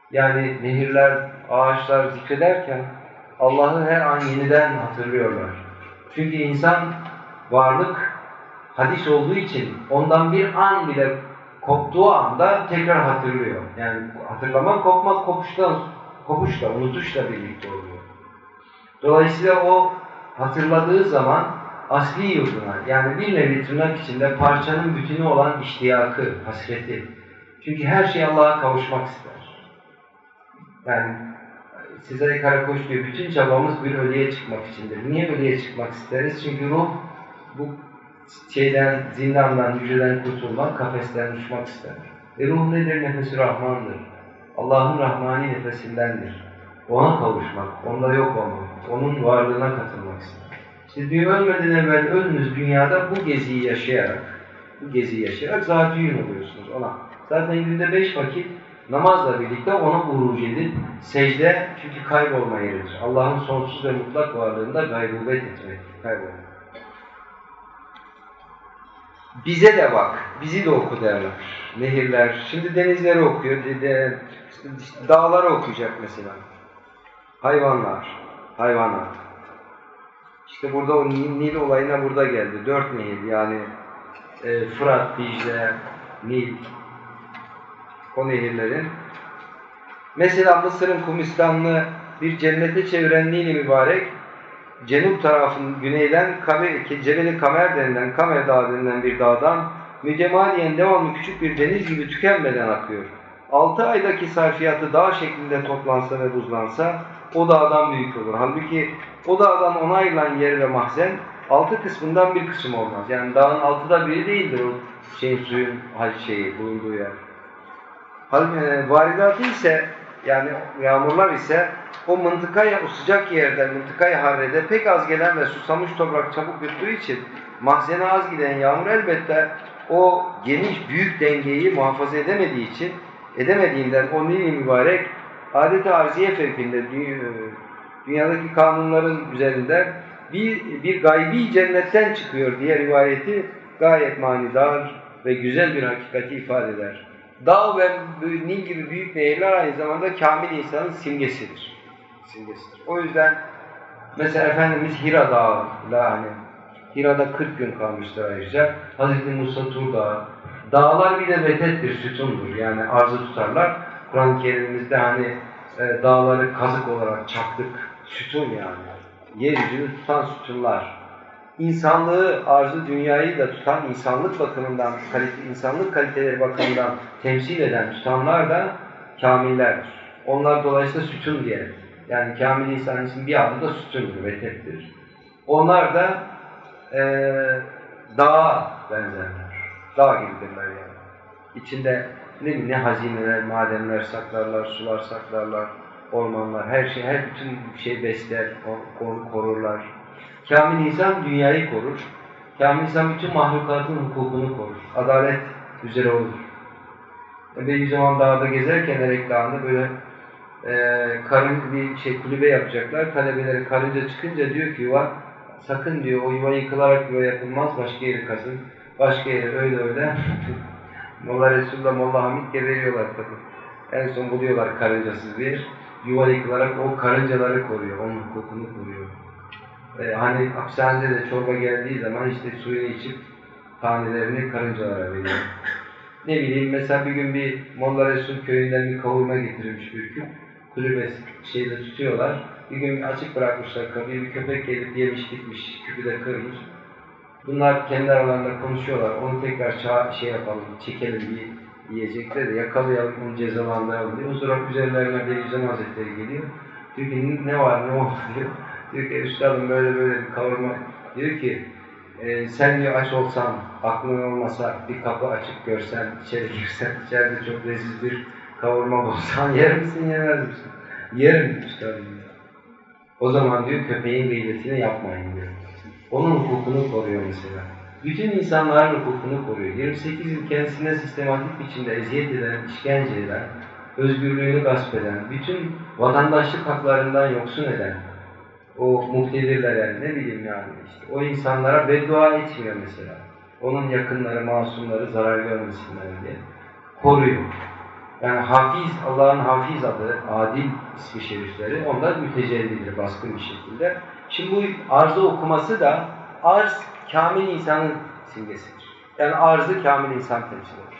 Yani nehirler, ağaçlar zikrederken Allah'ı her an yeniden hatırlıyorlar. Çünkü insan varlık hadis olduğu için ondan bir an bile koptuğu anda tekrar hatırlıyor. Yani hatırlamak, kopmak kopuşla, kopuşla, unutuşla birlikte oluyor. Dolayısıyla o hatırladığı zaman asli yurduna, yani bir nevi tırnak içinde parçanın bütünü olan iştiyakı, hasreti. Çünkü her şey Allah'a kavuşmak ister. Yani Sezai Karakoç diyor, bütün çabamız bir ölüye çıkmak içindir. Niye ölüye çıkmak isteriz? Çünkü ruh bu şeyden, zindandan, hücreden kurtulmak, kafesten uçmak ister. E ruh nedir? Nefes-i Rahman'dır. Allah'ın Rahmani nefesindendir. Ona kavuşmak, onda yok olmak, onun varlığına katılmak ister. İşte diyor, ölmeden evvel ölünüz dünyada bu geziyi yaşayarak, bu geziyi yaşayarak zat-ı oluyorsunuz ona. Zaten günde beş vakit namazla birlikte ona uruc edip, secde çünkü kaybolma yeridir. Allah'ın sonsuz ve mutlak varlığında gaybubet etmek, kaybolmak. Bize de bak, bizi de oku derler. Nehirler, şimdi denizleri okuyor, de, işte dağları okuyacak mesela. Hayvanlar, hayvanat. İşte burada o Nil, Nil olayına burada geldi. Dört nehir yani e, Fırat, Dicle, Nil, o nehirlerin. Mesela Mısır'ın Kumistanlı bir cennete çeviren Nil-i Mübarek, Cenub tarafının güneyden Cebeli Kamer denilen, Kamer Dağı denilen bir dağdan mütemadiyen devamlı küçük bir deniz gibi tükenmeden akıyor. Altı aydaki sarfiyatı dağ şeklinde toplansa ve buzlansa o dağdan büyük olur. Halbuki o dağdan ona ayrılan yer ve mahzen altı kısmından bir kısım olmaz. Yani dağın altıda biri değildir o şeyin, suyun şeyi, bulunduğu yer. Halbuki varidatı ise, yani yağmurlar ise o mıntıkaya, o sıcak yerden, mıntıkaya harrede pek az gelen ve susamış toprak çabuk yuttuğu için mahzene az giden yağmur elbette o geniş büyük dengeyi muhafaza edemediği için, edemediğinden o Nil-i Mübarek adet-i arziye fevkinde dünyadaki kanunların üzerinde bir, bir gaybi cennetten çıkıyor diye rivayeti gayet manidar ve güzel bir hakikati ifade eder. Dağ ve Nil gibi büyük nehirler aynı zamanda kamil insanın simgesidir. simgesidir. O yüzden mesela Efendimiz Hira Dağı'la, hani Hira'da kırk gün kalmıştır ayrıca. Hazreti Musa Tur Dağı. Dağlar bir de vetettir, sütundur. Yani arzı tutarlar. Kur'an-ı Kerim'imizde hani e, dağları kazık olarak çaktık, sütun yani. Yeryüzünü tutan sütunlar. İnsanlığı, arzı, dünyayı da tutan, insanlık bakımından, kalite, insanlık kaliteleri bakımından temsil eden tutanlar da kamillerdir. Onlar dolayısıyla sütun diye. Yani kamil insan için bir adı da sütundur, vetettir. Onlar da e, dağa benzerler. Dağ gibidirler yani. İçinde ne, ne hazineler, madenler saklarlar, sular saklarlar, ormanlar, her şey, her bütün şey besler, kor, korurlar. Kamil insan dünyayı korur. Kamil insan bütün mahlukatın hukukunu korur. Adalet üzere olur. Bir zaman dağda gezerken Erek Dağı'nda böyle e, karın bir şey kulübe yapacaklar. Talebeleri karınca çıkınca diyor ki yuva, sakın diyor o yuva yıkılarak yuva yapılmaz, başka yeri kazın. Başka yere öyle öyle. Molla Resulullah, Molla Hamid geberiyorlar tabii. En son buluyorlar karıncasız bir yuva yıkılarak o karıncaları koruyor, onun hukukunu koruyor. Ee, hani hapishanede de çorba geldiği zaman işte suyunu içip tanelerini karıncalara veriyor. Ne bileyim mesela bir gün bir Molla Resul köyünden bir kavurma getirilmiş bir küp. Kulübe şeyde tutuyorlar. Bir gün açık bırakmışlar kapıyı, bir köpek gelip yemiş gitmiş, küpü de kırmış. Bunlar kendi aralarında konuşuyorlar. Onu tekrar çağ, şey yapalım, çekelim bir yiyecekler de yakalayalım, onu cezalandıralım diyor. O sonra üzerlerine Bediüzzaman Hazretleri geliyor. Diyor ki ne var, ne oldu diyor. Diyor ki üstadım böyle böyle bir kavurma. Diyor ki e, sen diyor aç olsan, aklın olmasa bir kapı açık görsen, içeri girsen, içeride çok leziz bir kavurma bulsan yer misin, yemez misin? Yerim üstadım. O zaman diyor köpeğin gıybetini yapmayın diyor. Onun hukukunu koruyor mesela. Bütün insanların hukukunu koruyor. yirmi sekiz yıl kendisine sistematik biçimde eziyet eden, işkence eden, özgürlüğünü gasp eden, bütün vatandaşlık haklarından yoksun eden o muktedirler, yani ne bileyim yani işte o insanlara beddua etmiyor mesela. Onun yakınları, masumları zarar görmesinler diye koruyor. Yani Hafiz, Allah'ın Hafiz adı, Adil ismi şerifleri onlar mütecellidir baskın bir şekilde. Şimdi bu arzı okuması da arz kamil insanın simgesidir. Yani arzı kamil insan temsil eder.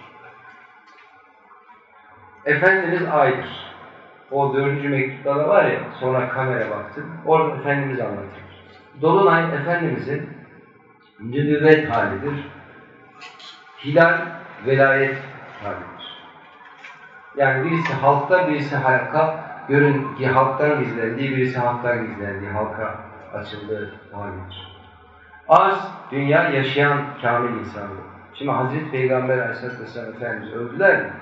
Efendimiz aydır. O dördüncü mektupta da var ya, sonra kamera baktım, orada Efendimiz anlatır. Dolunay Efendimizin nübüvvet halidir. Hilal velayet halidir. Yani birisi halkta, birisi halka, görün ki halktan gizlendiği, birisi halktan gizlendiği, halka açıldığı halidir. Arz, dünya yaşayan kamil insandır. Şimdi Hazreti Peygamber Aleyhisselatü Vesselam Efendimiz öldüler mi?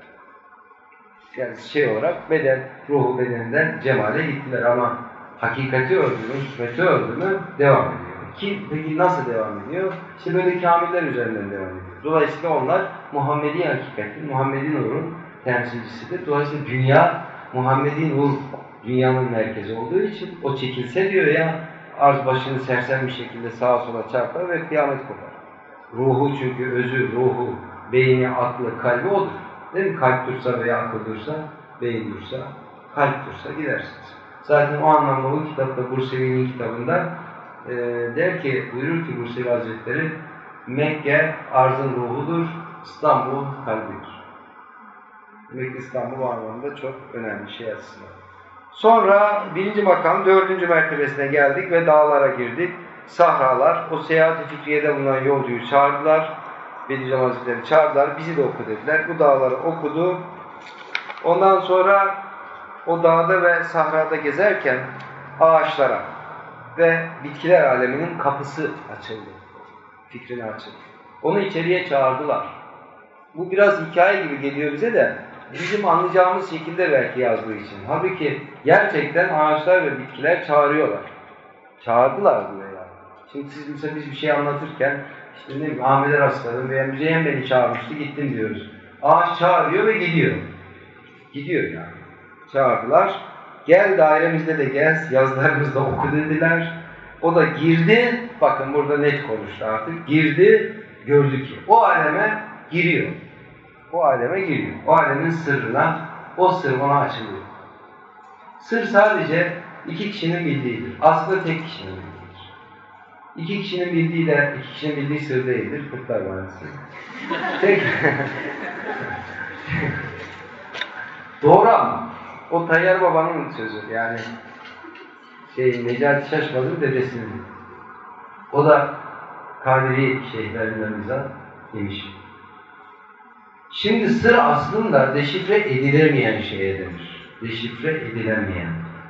Yani şey olarak beden, ruhu bedeninden cemale gittiler ama hakikati öldü mü, hikmeti öldü mü devam ediyor. Ki, peki nasıl devam ediyor? İşte böyle kamiller üzerinden devam ediyor. Dolayısıyla onlar Muhammedi hakikatin, Muhammedi nurun temsilcisidir. Dolayısıyla dünya Muhammedi nur, dünyanın merkezi olduğu için o çekilse diyor ya, arz başını sersem bir şekilde sağa sola çarpar ve kıyamet kopar. Ruhu çünkü özü, ruhu, beyni, aklı, kalbi odur. Değil mi? Kalp dursa veya akıl dursa, beyin dursa, kalp dursa gidersiniz. Zaten o anlamda bu kitapta, Bursevi'nin kitabında e, der ki, buyurur ki Bursevi Hazretleri, Mekke arzın ruhudur, İstanbul kalbidir. Demek ki İstanbul o anlamda çok önemli şey aslında. Sonra birinci makam, dördüncü mertebesine geldik ve dağlara girdik. Sahralar, o seyahat-i fikriyede bulunan yolcuyu çağırdılar. Bediüzzaman Hazretleri çağırdılar, bizi de oku dediler. Bu dağları okudu. Ondan sonra o dağda ve sahrada gezerken ağaçlara ve bitkiler aleminin kapısı açıldı. Fikrine açıldı. Onu içeriye çağırdılar. Bu biraz hikaye gibi geliyor bize de bizim anlayacağımız şekilde belki yazdığı için. Halbuki gerçekten ağaçlar ve bitkiler çağırıyorlar. Çağırdılar buraya. Şimdi siz mesela biz bir şey anlatırken işte ne bileyim Ahmet'e rastladım veya Müzeyyen beni çağırmıştı gittim diyoruz. Ağaç çağırıyor ve gidiyor. Gidiyor yani. Çağırdılar. Gel dairemizde de gez, yazılarımızda oku dediler. O da girdi, bakın burada net konuştu artık. Girdi, gördü ki o aleme giriyor. O aleme giriyor. O alemin sırrına, o sır ona açılıyor. Sır sadece iki kişinin bildiğidir. Aslında tek kişinin bildiğidir. İki kişinin bildiği de, iki kişinin bildiği sır değildir. Kırklar manası. Tek... Doğru ama. O Tayyar Baba'nın sözü. Yani şey, Necati Şaşmaz'ın dedesinin. O da Kadiri şeyhlerinden bize demiş. Şimdi sır aslında deşifre edilemeyen şeye denir. Deşifre edilemeyen.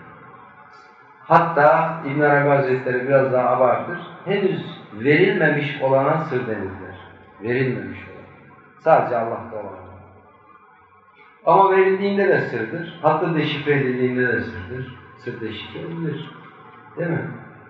Hatta İbn Arabi Hazretleri biraz daha abartır. Henüz verilmemiş olana sır denirler. Verilmemiş olan. Sadece Allah'ta olan. Ama verildiğinde de sırdır. Hatta deşifre edildiğinde de sırdır. Sır deşifre edilir. Değil mi?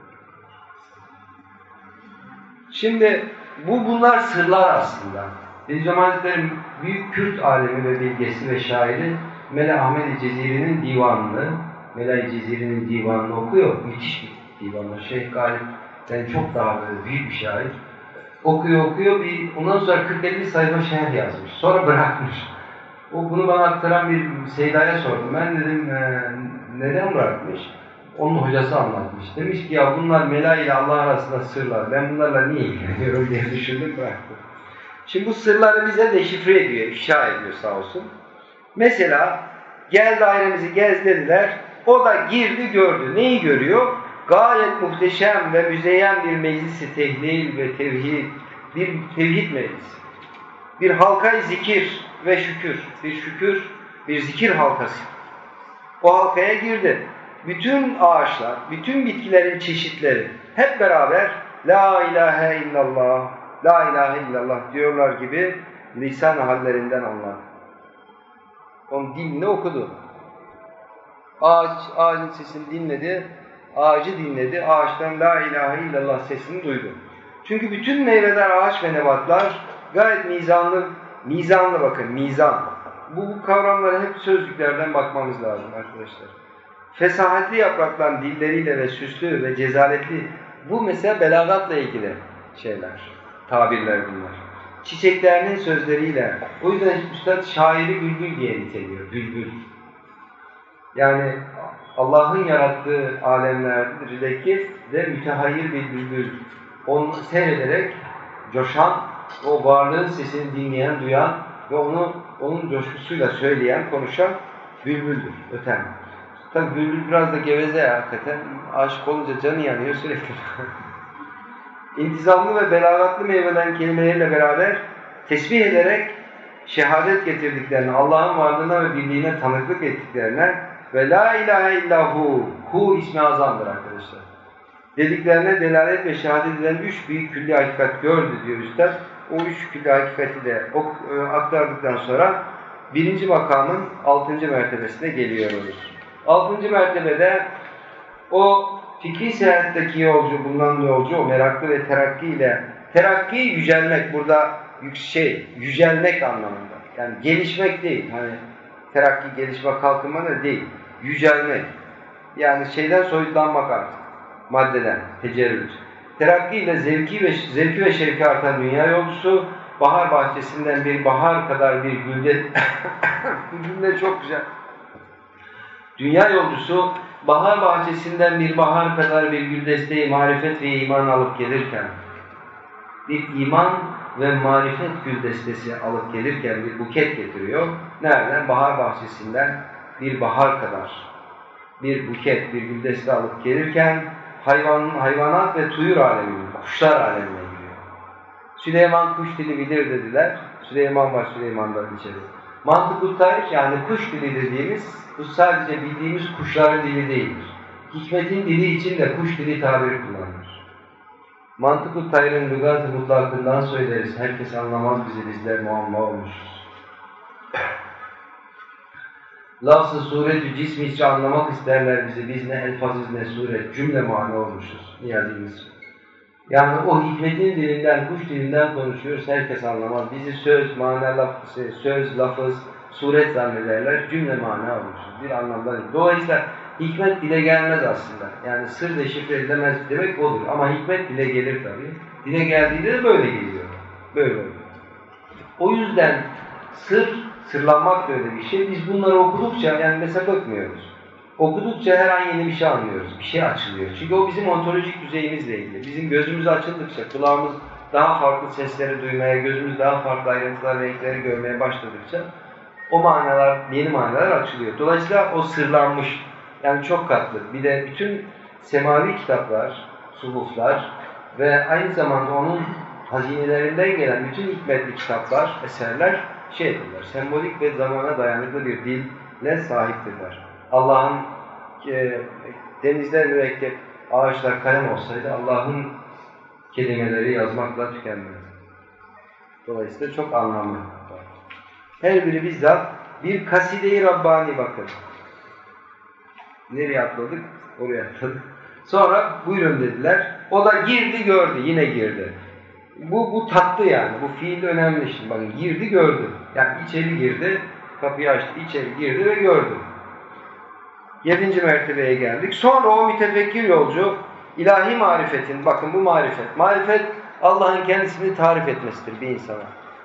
Şimdi bu bunlar sırlar aslında. Bediüzzaman Hazretleri'nin büyük Kürt alemi ve bilgesi ve şairi Mele Ahmed-i Ceziri'nin divanını, Mele-i Ceziri'nin divanını okuyor. Müthiş bir divanı. Şeyh Galip'ten çok daha böyle büyük bir şair. Okuyor okuyor. Bir, ondan sonra kırk elli sayfa şerh yazmış. Sonra bırakmış. O bunu bana aktaran bir Seyda'ya sordum. Ben dedim e, neden bırakmış? Onun hocası anlatmış. Demiş ki ya bunlar Mela ile Allah arasında sırlar. Ben bunlarla niye ilgileniyorum diye düşündüm bıraktım. Şimdi bu sırları bize deşifre ediyor, ifşa ediyor sağ olsun. Mesela gel dairemizi gez dediler. O da girdi gördü. Neyi görüyor? Gayet muhteşem ve müzeyyen bir meclisi tehlil ve tevhid. Bir tevhid meclisi. Bir halkayı zikir ve şükür. Bir şükür, bir zikir halkası. O halkaya girdi. Bütün ağaçlar, bütün bitkilerin çeşitleri hep beraber La ilahe illallah, La ilahe illallah diyorlar gibi lisan hallerinden anlar. Onun dilini okudu. Ağaç, ağacın sesini dinledi, ağacı dinledi, ağaçtan La ilahe illallah sesini duydu. Çünkü bütün meyveler, ağaç ve nebatlar gayet mizanlı, mizanlı bakın, mizan. Bu, bu kavramlara hep sözlüklerden bakmamız lazım arkadaşlar. Fesahatli yaprakların dilleriyle ve süslü ve cezaletli, bu mesela belagatla ilgili şeyler, tabirler bunlar. çiçeklerinin sözleriyle. O yüzden Üstad şairi bülbül diye niteliyor. Bülbül. Yani Allah'ın yarattığı alemlerdeki de mütehayyir bir bülbül. Onu seyrederek coşan, o varlığın sesini dinleyen, duyan ve onu onun coşkusuyla söyleyen, konuşan bülbüldür, öten. Tabii bülbül biraz da geveze ya, hakikaten. Aşık olunca canı yanıyor sürekli. İntizamlı ve belagatlı meyvelen kelimeleriyle beraber tesbih ederek şehadet getirdiklerine, Allah'ın varlığına ve birliğine tanıklık ettiklerine ve la ilahe illahu, hu ismi azamdır arkadaşlar. Dediklerine delalet ve şehadet eden üç büyük külli hakikat gördü diyor Üstad. O üç külli hakikati de aktardıktan sonra birinci makamın altıncı mertebesine geliyoruz. Altıncı mertebede o fikri seyahatteki yolcu, bulunan yolcu, o meraklı ve terakki ile, terakki yücelmek, burada şey, yücelmek anlamında. Yani gelişmek değil, hani terakki, gelişme, kalkınma da değil, yücelmek. Yani şeyden soyutlanmak artık, maddeden, tecerrüt. Terakki ile zevki ve, zevki ve şevki artan dünya yolcusu, bahar bahçesinden bir bahar kadar bir gülde, bu cümle çok güzel. Dünya yolcusu, bahar bahçesinden bir bahar kadar bir güldesteyi marifet ve iman alıp gelirken, bir iman ve marifet güldestesi alıp gelirken bir buket getiriyor. Nereden? Bahar bahçesinden bir bahar kadar bir buket, bir güldeste alıp gelirken hayvan, hayvanat ve tuyur alemine, kuşlar alemine giriyor. Süleyman kuş dili bilir dediler. Süleyman var Süleyman'dan içeri. Mantık-ı tarih, yani kuş dili dediğimiz, bu sadece bildiğimiz kuşların dili değildir. Hikmetin dili için de kuş dili tabiri kullanılır. Mantık-ı tayrın lügat-ı mutlakından söyleriz. Herkes anlamaz bizi, bizler muamma olmuşuz. Lafz-ı suret-ü cismi hiç anlamak isterler bizi. Biz ne elfaziz ne suret, cümle mani olmuşuz. Niyazimiz. Yani o hikmetin dilinden, kuş dilinden konuşuyoruz. Herkes anlamaz. Bizi söz, mana, laf, söz, lafız, suret zannederler. Cümle mana olmuşuz. Bir anlamda. Dolayısıyla hikmet dile gelmez aslında. Yani sır deşifre edilemez demek odur. Ama hikmet dile gelir tabii. Dile geldiğinde de böyle geliyor. Böyle oluyor. O yüzden sır, sırlanmak da öyle bir şey. Biz bunları okudukça, yani mesela bakmıyoruz. Okudukça her an yeni bir şey anlıyoruz. Bir şey açılıyor. Çünkü o bizim ontolojik düzeyimizle ilgili. Bizim gözümüz açıldıkça, kulağımız daha farklı sesleri duymaya, gözümüz daha farklı ayrıntılar, renkleri görmeye başladıkça o manalar, yeni manalar açılıyor. Dolayısıyla o sırlanmış. Yani çok katlı. Bir de bütün semavi kitaplar, suhuflar ve aynı zamanda onun hazinelerinden gelen bütün hikmetli kitaplar, eserler şeydirler, sembolik ve zamana dayanıklı bir dille sahiptirler. Allah'ın e, denizler mürekkep, ağaçlar kalem olsaydı Allah'ın kelimeleri yazmakla tükenmez. Dolayısıyla çok anlamlı. Her biri bizzat bir kaside-i Rabbani bakın. Nereye atladık? Oraya atladık. Sonra buyurun dediler. O da girdi gördü. Yine girdi. Bu, bu tatlı yani. Bu fiil önemli şimdi. Bakın girdi gördü. Yani içeri girdi. Kapıyı açtı. İçeri girdi ve gördü. Yedinci mertebeye geldik. Sonra o mütefekkir yolcu ilahi marifetin, bakın bu marifet. Marifet Allah'ın kendisini tarif etmesidir bir insana.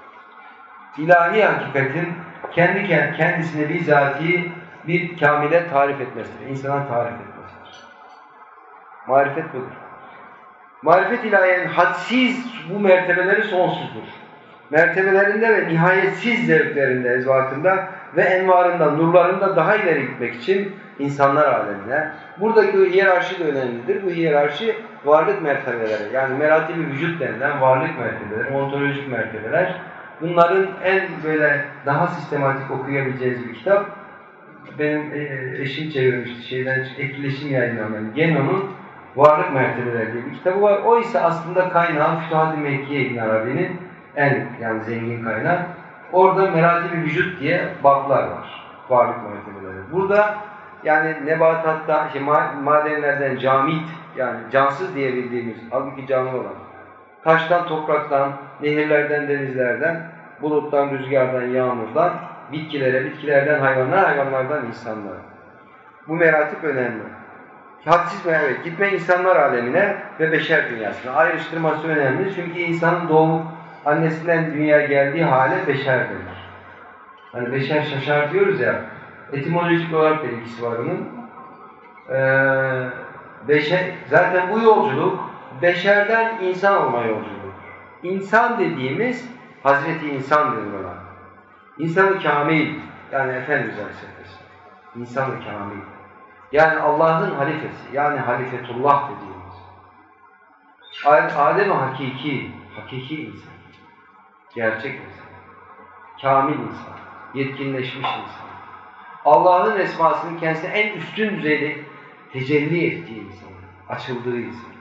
İlahi hakikatin kendi kendisini bizatihi bir kamile tarif etmesidir. İnsana tarif etmesidir. Marifet budur. Marifet ilahiyenin hadsiz bu mertebeleri sonsuzdur. Mertebelerinde ve nihayetsiz zevklerinde, ezvakında ve envarında, nurlarında daha ileri gitmek için insanlar alemine. Buradaki hiyerarşi de önemlidir. Bu hiyerarşi varlık mertebeleri, yani meratibi vücut denilen varlık mertebeleri, ontolojik mertebeler. Bunların en böyle daha sistematik okuyabileceğiniz bir kitap. Benim eşim çevirmişti şeyden, etkileşim yayınlanan Genon'un Varlık Mertebeleri diye bir kitabı var. O ise aslında kaynağı Fütuhat-ı Mekkiye İbn Arabi'nin en yani zengin kaynağı. Orada meratibi vücut diye bablar var. Varlık mertebeleri. Burada yani nebatatta, işte madenlerden camit, yani cansız diye bildiğimiz, halbuki canlı olan, taştan, topraktan, nehirlerden, denizlerden, buluttan, rüzgardan, yağmurdan, bitkilere, bitkilerden hayvanlara, hayvanlardan insanlara. Bu meratip önemli. Hadsiz mi? Evet. Gitme insanlar alemine ve beşer dünyasına. Ayrıştırması önemli. Çünkü insanın doğum annesinden dünyaya geldiği hale beşer denir. Hani beşer şaşar diyoruz ya, etimolojik olarak da ilgisi var onun. Ee, beşer, zaten bu yolculuk beşerden insan olma yolculuğudur. İnsan dediğimiz Hazreti İnsan denir ona. İnsan-ı Kamil, yani Efendimiz Aleyhisselam. İnsan-ı Kamil. Yani Allah'ın halifesi, yani halifetullah dediğimiz. Adem-i hakiki, hakiki insan. Gerçek insan. Kamil insan. Yetkinleşmiş insan. Allah'ın esmasının kendisine en üstün düzeyde tecelli ettiği insan. Açıldığı insan.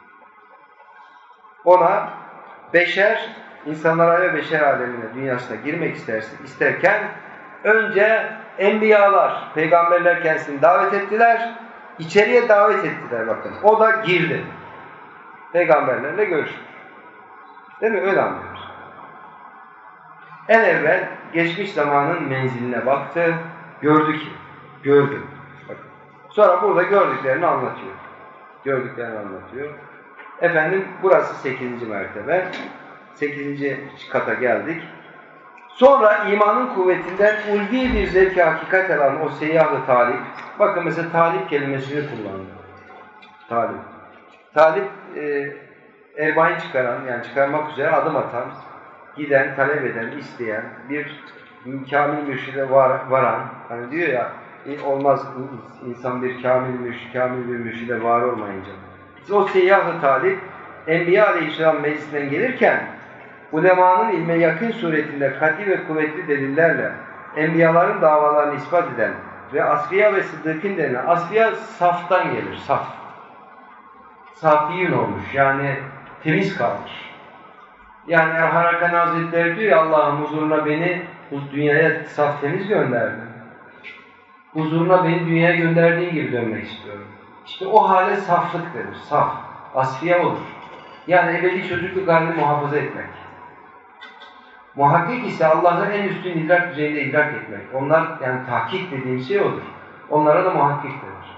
Ona beşer, insanlara ve beşer alemine, dünyasına girmek istersin, isterken önce enbiyalar, peygamberler kendisini davet ettiler, içeriye davet ettiler bakın. O da girdi. Peygamberlerle görüştü. Değil mi? Öyle anlıyoruz. En evvel geçmiş zamanın menziline baktı, gördü ki, gördü. Bakın. Sonra burada gördüklerini anlatıyor. Gördüklerini anlatıyor. Efendim burası sekizinci mertebe. sekizinci kata geldik. Sonra imanın kuvvetinden ulvi bir zevk-i hakikat alan o seyyah-ı talip. Bakın mesela talip kelimesini kullandı. Talip. Talip e, erbain çıkaran, yani çıkarmak üzere adım atan, giden, talep eden, isteyen, bir kamil mürşide var, varan, hani diyor ya, olmaz insan bir kamil mürşid, kamil bir mürşide var olmayınca. O seyyah-ı talip, Enbiya Aleyhisselam meclisinden gelirken, ulemanın ilme yakın suretinde kat'i ve kuvvetli delillerle enbiyaların davalarını ispat eden ve asfiya ve sıddıkın denilen, asfiya saftan gelir, saf. Safiyün olmuş, yani temiz kalmış. Yani Erhan Hakan Hazretleri diyor ya, Allah'ın huzuruna beni bu dünyaya saf temiz gönderdi. Huzuruna beni dünyaya gönderdiğin gibi dönmek istiyorum. İşte o hale saflık denir, saf. Asfiye olur. Yani ebedi çocukluk halini muhafaza etmek. Muhakkik ise Allah'ın en üstün idrak düzeyinde idrak etmek. Onlar, yani tahkik dediğim şey odur. Onlara da muhakkik denir.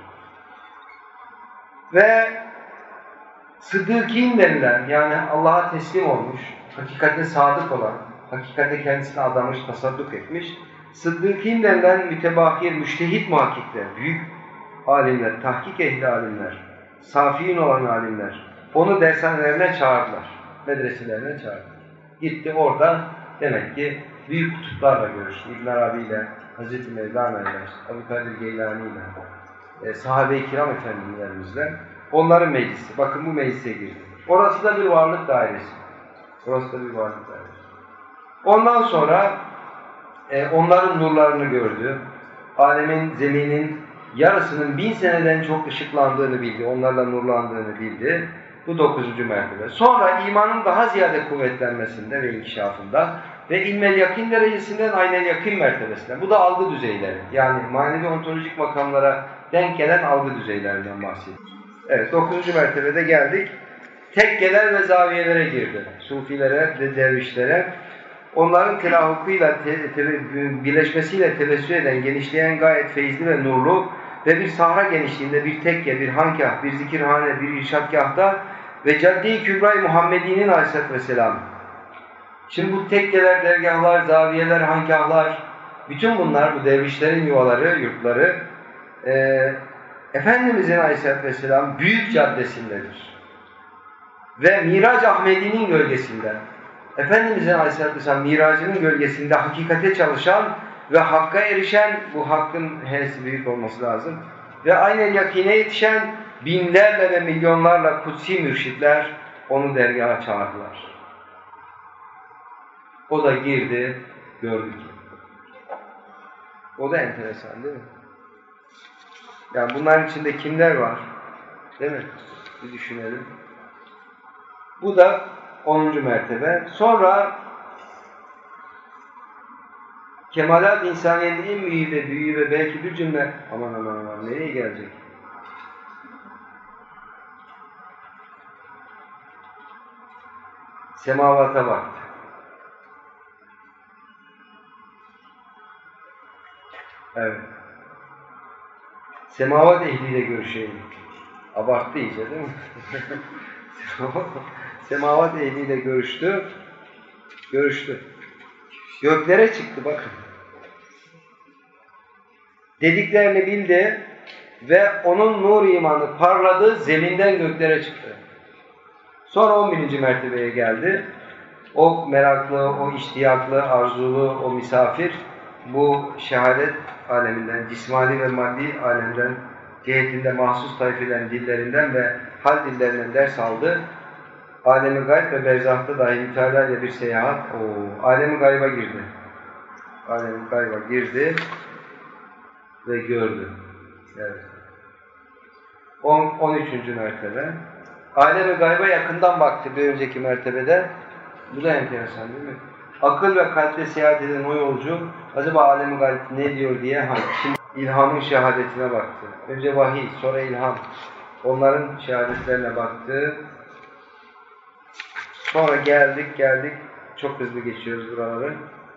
Ve sıddıkîn denilen, yani Allah'a teslim olmuş, hakikate sadık olan, hakikate kendisini adamış, tasadduk etmiş, sıddıkîn denilen mütebahir, müştehit muhakkikler, büyük alimler, tahkik ehli alimler, safiyin olan alimler, onu dershanelerine çağırdılar, medreselerine çağırdılar. Gitti orada, demek ki büyük kutuplarla görüştü. İbn Arabi ile, Hazreti Mevlana ile, Abdülkadir Geylani ile, e, sahabe-i kiram efendilerimizle, onların meclisi. Bakın bu meclise girdi. Orası da bir varlık dairesi. Orası da bir varlık dairesi. Ondan sonra e, onların nurlarını gördü. Alemin, zeminin yarısının bin seneden çok ışıklandığını bildi. Onlarla nurlandığını bildi. Bu dokuzuncu mertebe. Sonra imanın daha ziyade kuvvetlenmesinde ve inkişafında ve ilmel yakîn derecesinden aynel yakîn mertebesine. Bu da algı düzeyleri. Yani manevi ontolojik makamlara denk gelen algı düzeylerinden bahsediyor. Evet, dokuzuncu mertebede geldik. Tekkeler ve zaviyelere girdi. Sufilere ve dervişlere. Onların telahukuyla, te, te, birleşmesiyle tevessül eden, genişleyen gayet feyizli ve nurlu ve bir sahra genişliğinde bir tekke, bir hankah, bir zikirhane, bir irşadgahta ve Caddi-i Kübra-i Muhammedi'nin aleyhissalatü vesselam. Şimdi bu tekkeler, dergahlar, zaviyeler, hankahlar, bütün bunlar, bu dervişlerin yuvaları, yurtları, e, Efendimizin aleyhissalatü vesselam büyük caddesindedir. Ve Mirac Ahmedi'nin gölgesinde, Efendimizin aleyhissalatü vesselam miracının gölgesinde hakikate çalışan ve hakka erişen, bu hakkın h'si büyük olması lazım, ve aynen yakine yetişen binlerle ve milyonlarla kutsi mürşitler onu dergaha çağırdılar. O da girdi, gördü ki. O da enteresan değil mi? Yani bunların içinde kimler var? Değil mi? Bir düşünelim. Bu da onuncu mertebe. Sonra kemalat insaniyetin en büyüğü ve büyüğü ve belki bir cümle, aman aman aman nereye gelecek? Semavata baktı. Evet. Semavat ehliyle görüşeyim. Abarttı iyice değil mi? Semavat ehliyle görüştü. Görüştü. Göklere çıktı bakın. Dediklerini bildi ve onun nur imanı parladı, zeminden göklere çıktı. Sonra on bininci mertebeye geldi. O meraklı, o iştiyaklı, arzulu, o misafir bu şehadet aleminden, cismani ve maddi alemden, cihetinde mahsus tayfelerin dillerinden ve hal dillerinden ders aldı. Alem-i gayb ve berzahta dahi müteala ile bir seyahat. O alem-i gayba girdi. Alem-i gayba girdi ve gördü. Evet. on üçüncü mertebe. Alem-i gayba yakından baktı bir önceki mertebede. Bu da enteresan değil mi? Akıl ve kalple seyahat eden o yolcu acaba alem-i gayb ne diyor diye ha, şimdi ilhamın şehadetine baktı. Önce vahiy, sonra ilham. Onların şehadetlerine baktı. Sonra geldik, geldik. Çok hızlı geçiyoruz buraları.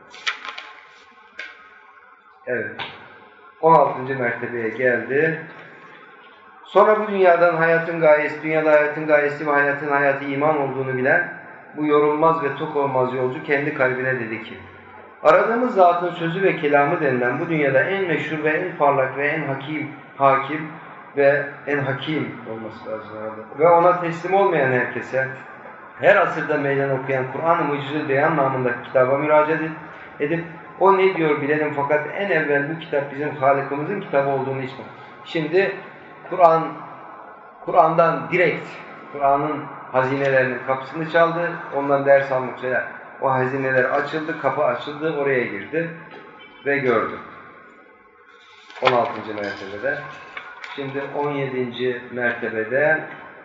Evet. on altıncı mertebeye geldi. Sonra bu dünyadan hayatın gayesi, dünyada hayatın gayesi ve hayatın hayatı iman olduğunu bilen bu yorulmaz ve tok olmaz yolcu kendi kalbine dedi ki, aradığımız zatın sözü ve kelamı denilen bu dünyada en meşhur ve en parlak ve en hakim, hakim ve en hakim olması lazım. Ve ona teslim olmayan herkese, her asırda meydan okuyan Kur'an-ı Mucize Beyan namındaki kitaba müracaat edip o ne diyor bilelim fakat en evvel bu kitap bizim Halık'ımızın kitabı olduğunu ispat. Şimdi Kur'an, Kur'an'dan direkt Kur'an'ın hazinelerinin kapısını çaldı. Ondan ders almak üzere o hazineler açıldı, kapı açıldı, oraya girdi ve gördü. on altıncı mertebede. Şimdi on yedinci mertebede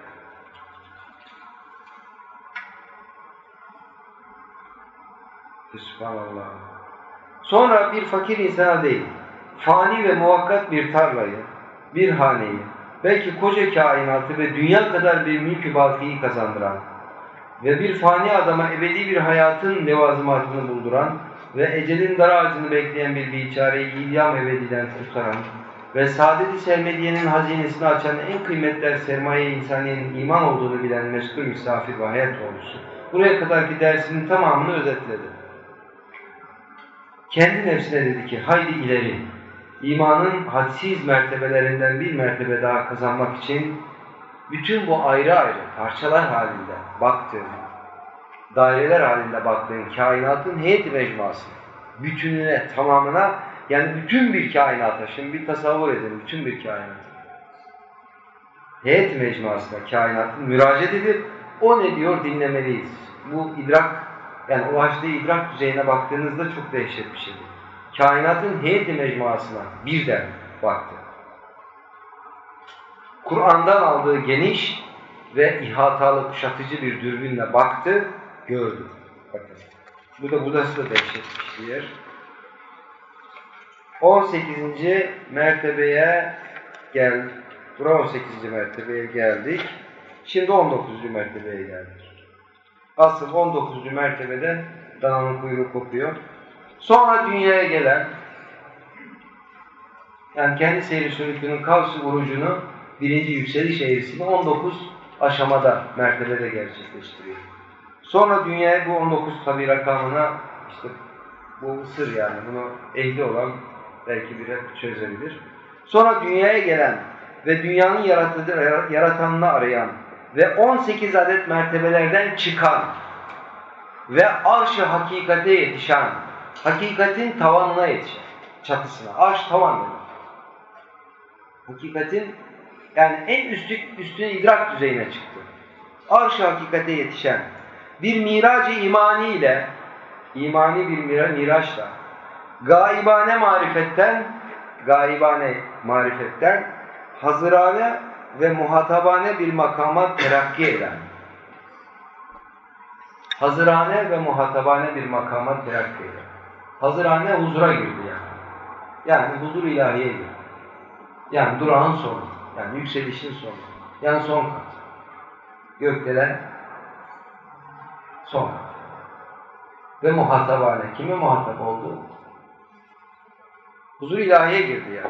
Sübhanallah. Sonra bir fakir insana değil, fani ve muvakkat bir tarlayı, bir haneyi, belki koca kainatı ve dünya kadar bir mülk-ü bakiyi kazandıran ve bir fani adama ebedi bir hayatın levazımatını bulduran ve ecelin dar ağacını bekleyen bir biçareyi idam ebediden kurtaran ve saadet-i sermediyenin hazinesini açan en kıymetli sermaye insaniyenin iman olduğunu bilen meskul misafir ve hayat doğrusu. Buraya kadarki dersinin tamamını özetledi. Kendi nefsine dedi ki, haydi ileri, imanın hadsiz mertebelerinden bir mertebe daha kazanmak için bütün bu ayrı ayrı parçalar halinde baktığın, daireler halinde baktığın kainatın heyet-i mecmuası, bütününe, tamamına, yani bütün bir kainata, şimdi bir tasavvur edin, bütün bir kainat. Heyet-i mecmuasına, kainatın müracaat edip, o ne diyor dinlemeliyiz. Bu idrak, yani ulaştığı idrak düzeyine baktığınızda çok dehşet bir şeydir. Kainatın heyet-i mecmuasına birden baktı. Kur'an'dan aldığı geniş ve ihatalı, kuşatıcı bir dürbünle baktı, gördü. Bakın. Bu da burası da dehşet bir yer. on sekizinci mertebeye gel. Buraya on sekizinci mertebeye geldik. Şimdi on dokuzuncu mertebeye geldik. Asıl on dokuzuncu mertebede dananın kuyruğu kopuyor. Sonra dünyaya gelen, yani kendi seyri sülükünün kavs-ı vurucunu birinci yükseliş eğrisini on dokuz aşamada, mertebede gerçekleştiriyor. Sonra dünyaya bu on dokuz tabi rakamına, işte bu sır yani, bunu ehli olan belki biri çözebilir. Sonra dünyaya gelen ve dünyanın yaratıcı, yaratanını arayan ve on sekiz adet mertebelerden çıkan ve arş-ı hakikate yetişen, hakikatin tavanına yetişen, çatısına, arş tavan demek. Hakikatin, yani en üstü, üstüne idrak düzeyine çıktı. Arş-ı hakikate yetişen, bir mirac-ı imani ile, imani bir mira, miraçla, gaibane marifetten, gaibane marifetten, hazırane ve muhatabane bir makama terakki eden, hazırane ve muhatabane bir makama terakki eden. Hazırane huzura girdi yani. Yani huzur ilahiye girdi. Yani durağın sonu, yani yükselişin sonu, yani son kat. Gökdelen son kat. Ve muhatabane. Kime muhatap oldu? Huzur ilahiye girdi yani.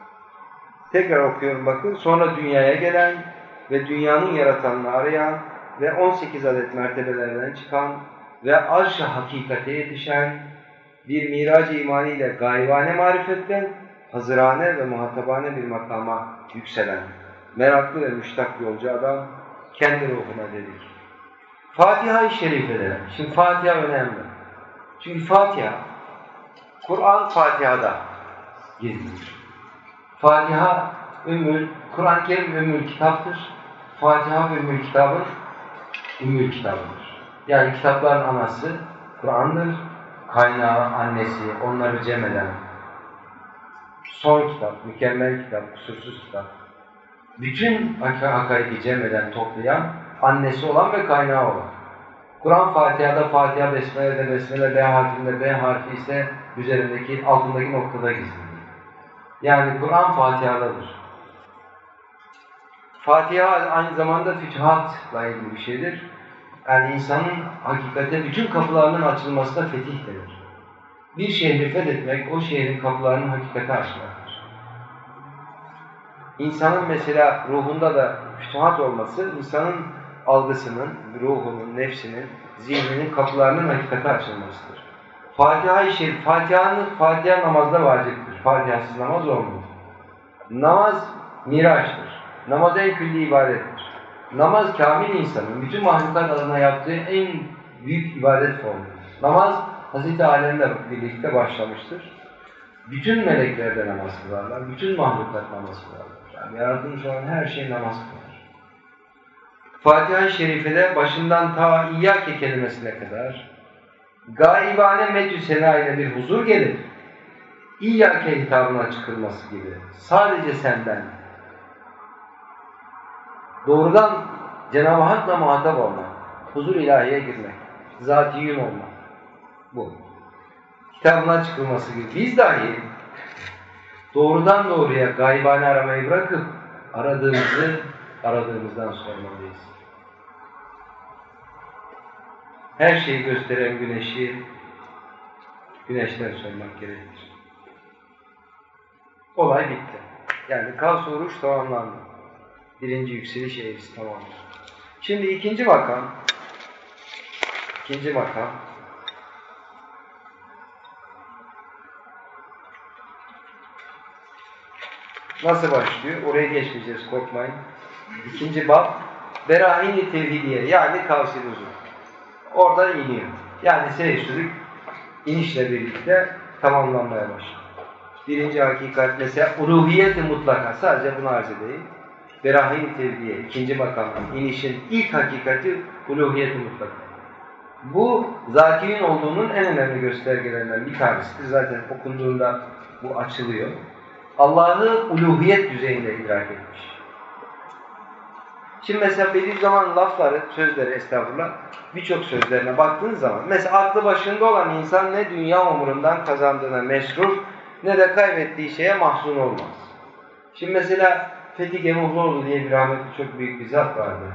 Tekrar okuyorum bakın. Sonra dünyaya gelen ve dünyanın yaratanını arayan ve on sekiz adet mertebelerden çıkan ve arş-ı hakikate yetişen bir mirac-ı imani ile gaybane marifetten hazırane ve muhatabane bir makama yükselen meraklı ve müştak yolcu adam kendi ruhuna dedik. Fatiha-i Şerife'de, şimdi Fatiha önemli. Çünkü Fatiha, Kur'an Fatiha'da gizlidir. Fatiha, Ümmül, Kur'an-ı Kerim Ümmül Kitap'tır. Fatiha Ümmül Kitab'ın Ümmül Kitabıdır. Yani kitapların anası Kur'an'dır. Kaynağı, annesi, onları cem eden son kitap, mükemmel kitap, kusursuz kitap. Bütün hakaiki cem eden, toplayan, annesi olan ve kaynağı olan. Kur'an Fatiha'da, Fatiha Besmele'de, Besmele B harfinde, B harfi ise üzerindeki, altındaki noktada gizlidir. Yani Kur'an Fatiha'dadır. Fatiha aynı zamanda fütühatla ilgili bir şeydir. Yani insanın hakikate bütün kapılarının açılmasına fetih denir. Bir şehri fethetmek, o şehrin kapılarının hakikate açmaktır. İnsanın mesela ruhunda da fütühat olması, insanın algısının, ruhunun, nefsinin, zihninin kapılarının hakikate açılmasıdır. Fatiha-i Şerif, Fatiha'nın Fatiha namazda vaciptir. Fatiha'sız namaz olmaz. Namaz miraçtır. Namaz en külli ibadettir. Namaz kamil insanın bütün mahlukat adına yaptığı en büyük ibadet formudur. Namaz Hazreti Adem'le birlikte başlamıştır. Bütün melekler de namaz kılarlar, bütün mahlukat namaz kılarlar. Yani yaratılmış olan her şey namaz kılar. Fatiha-i Şerife'de başından ta İyyâke kelimesine kadar gaibane medü sena ile bir huzur gelir. İyyâke hitabına çıkılması gibi. Sadece senden. Doğrudan Cenab-ı Hak'la muhatap olmak. Huzur ilahiye girmek. Zat-ı olmak. Bu. Kitabına çıkılması gibi. Biz dahi doğrudan doğruya gaybane aramayı bırakıp aradığımızı aradığımızdan sormalıyız. Her şeyi gösteren güneşi güneşten sormak gerekir. Olay bitti. Yani Kavs oruç tamamlandı. Birinci yükseliş eğrisi tamamlandı. Şimdi ikinci makam ikinci makam nasıl başlıyor? Oraya geçmeyeceğiz, korkmayın. İkinci bab Berahin-i Tevhidiye, yani Kavs-ı Nuzul. Oradan iniyor. Yani seyir inişle birlikte tamamlanmaya başlıyor. Birinci hakikat mesela uluhiyet-i mutlaka, sadece bunu arz edeyim. Berahin-i Tevhidiye, ikinci makamdan inişin ilk hakikati uluhiyet-i mutlaka. Bu zatiyin olduğunun en önemli göstergelerinden bir tanesidir. Zaten okunduğunda bu açılıyor. Allah'ı uluhiyet düzeyinde idrak etmiş. Şimdi mesela Bediüzzaman'ın lafları, sözleri estağfurullah, birçok sözlerine baktığınız zaman, mesela aklı başında olan insan ne dünya umurundan kazandığına mesrur, ne de kaybettiği şeye mahzun olmaz. Şimdi mesela Fethi Gemuhluoğlu diye bir rahmetli çok büyük bir zat vardı.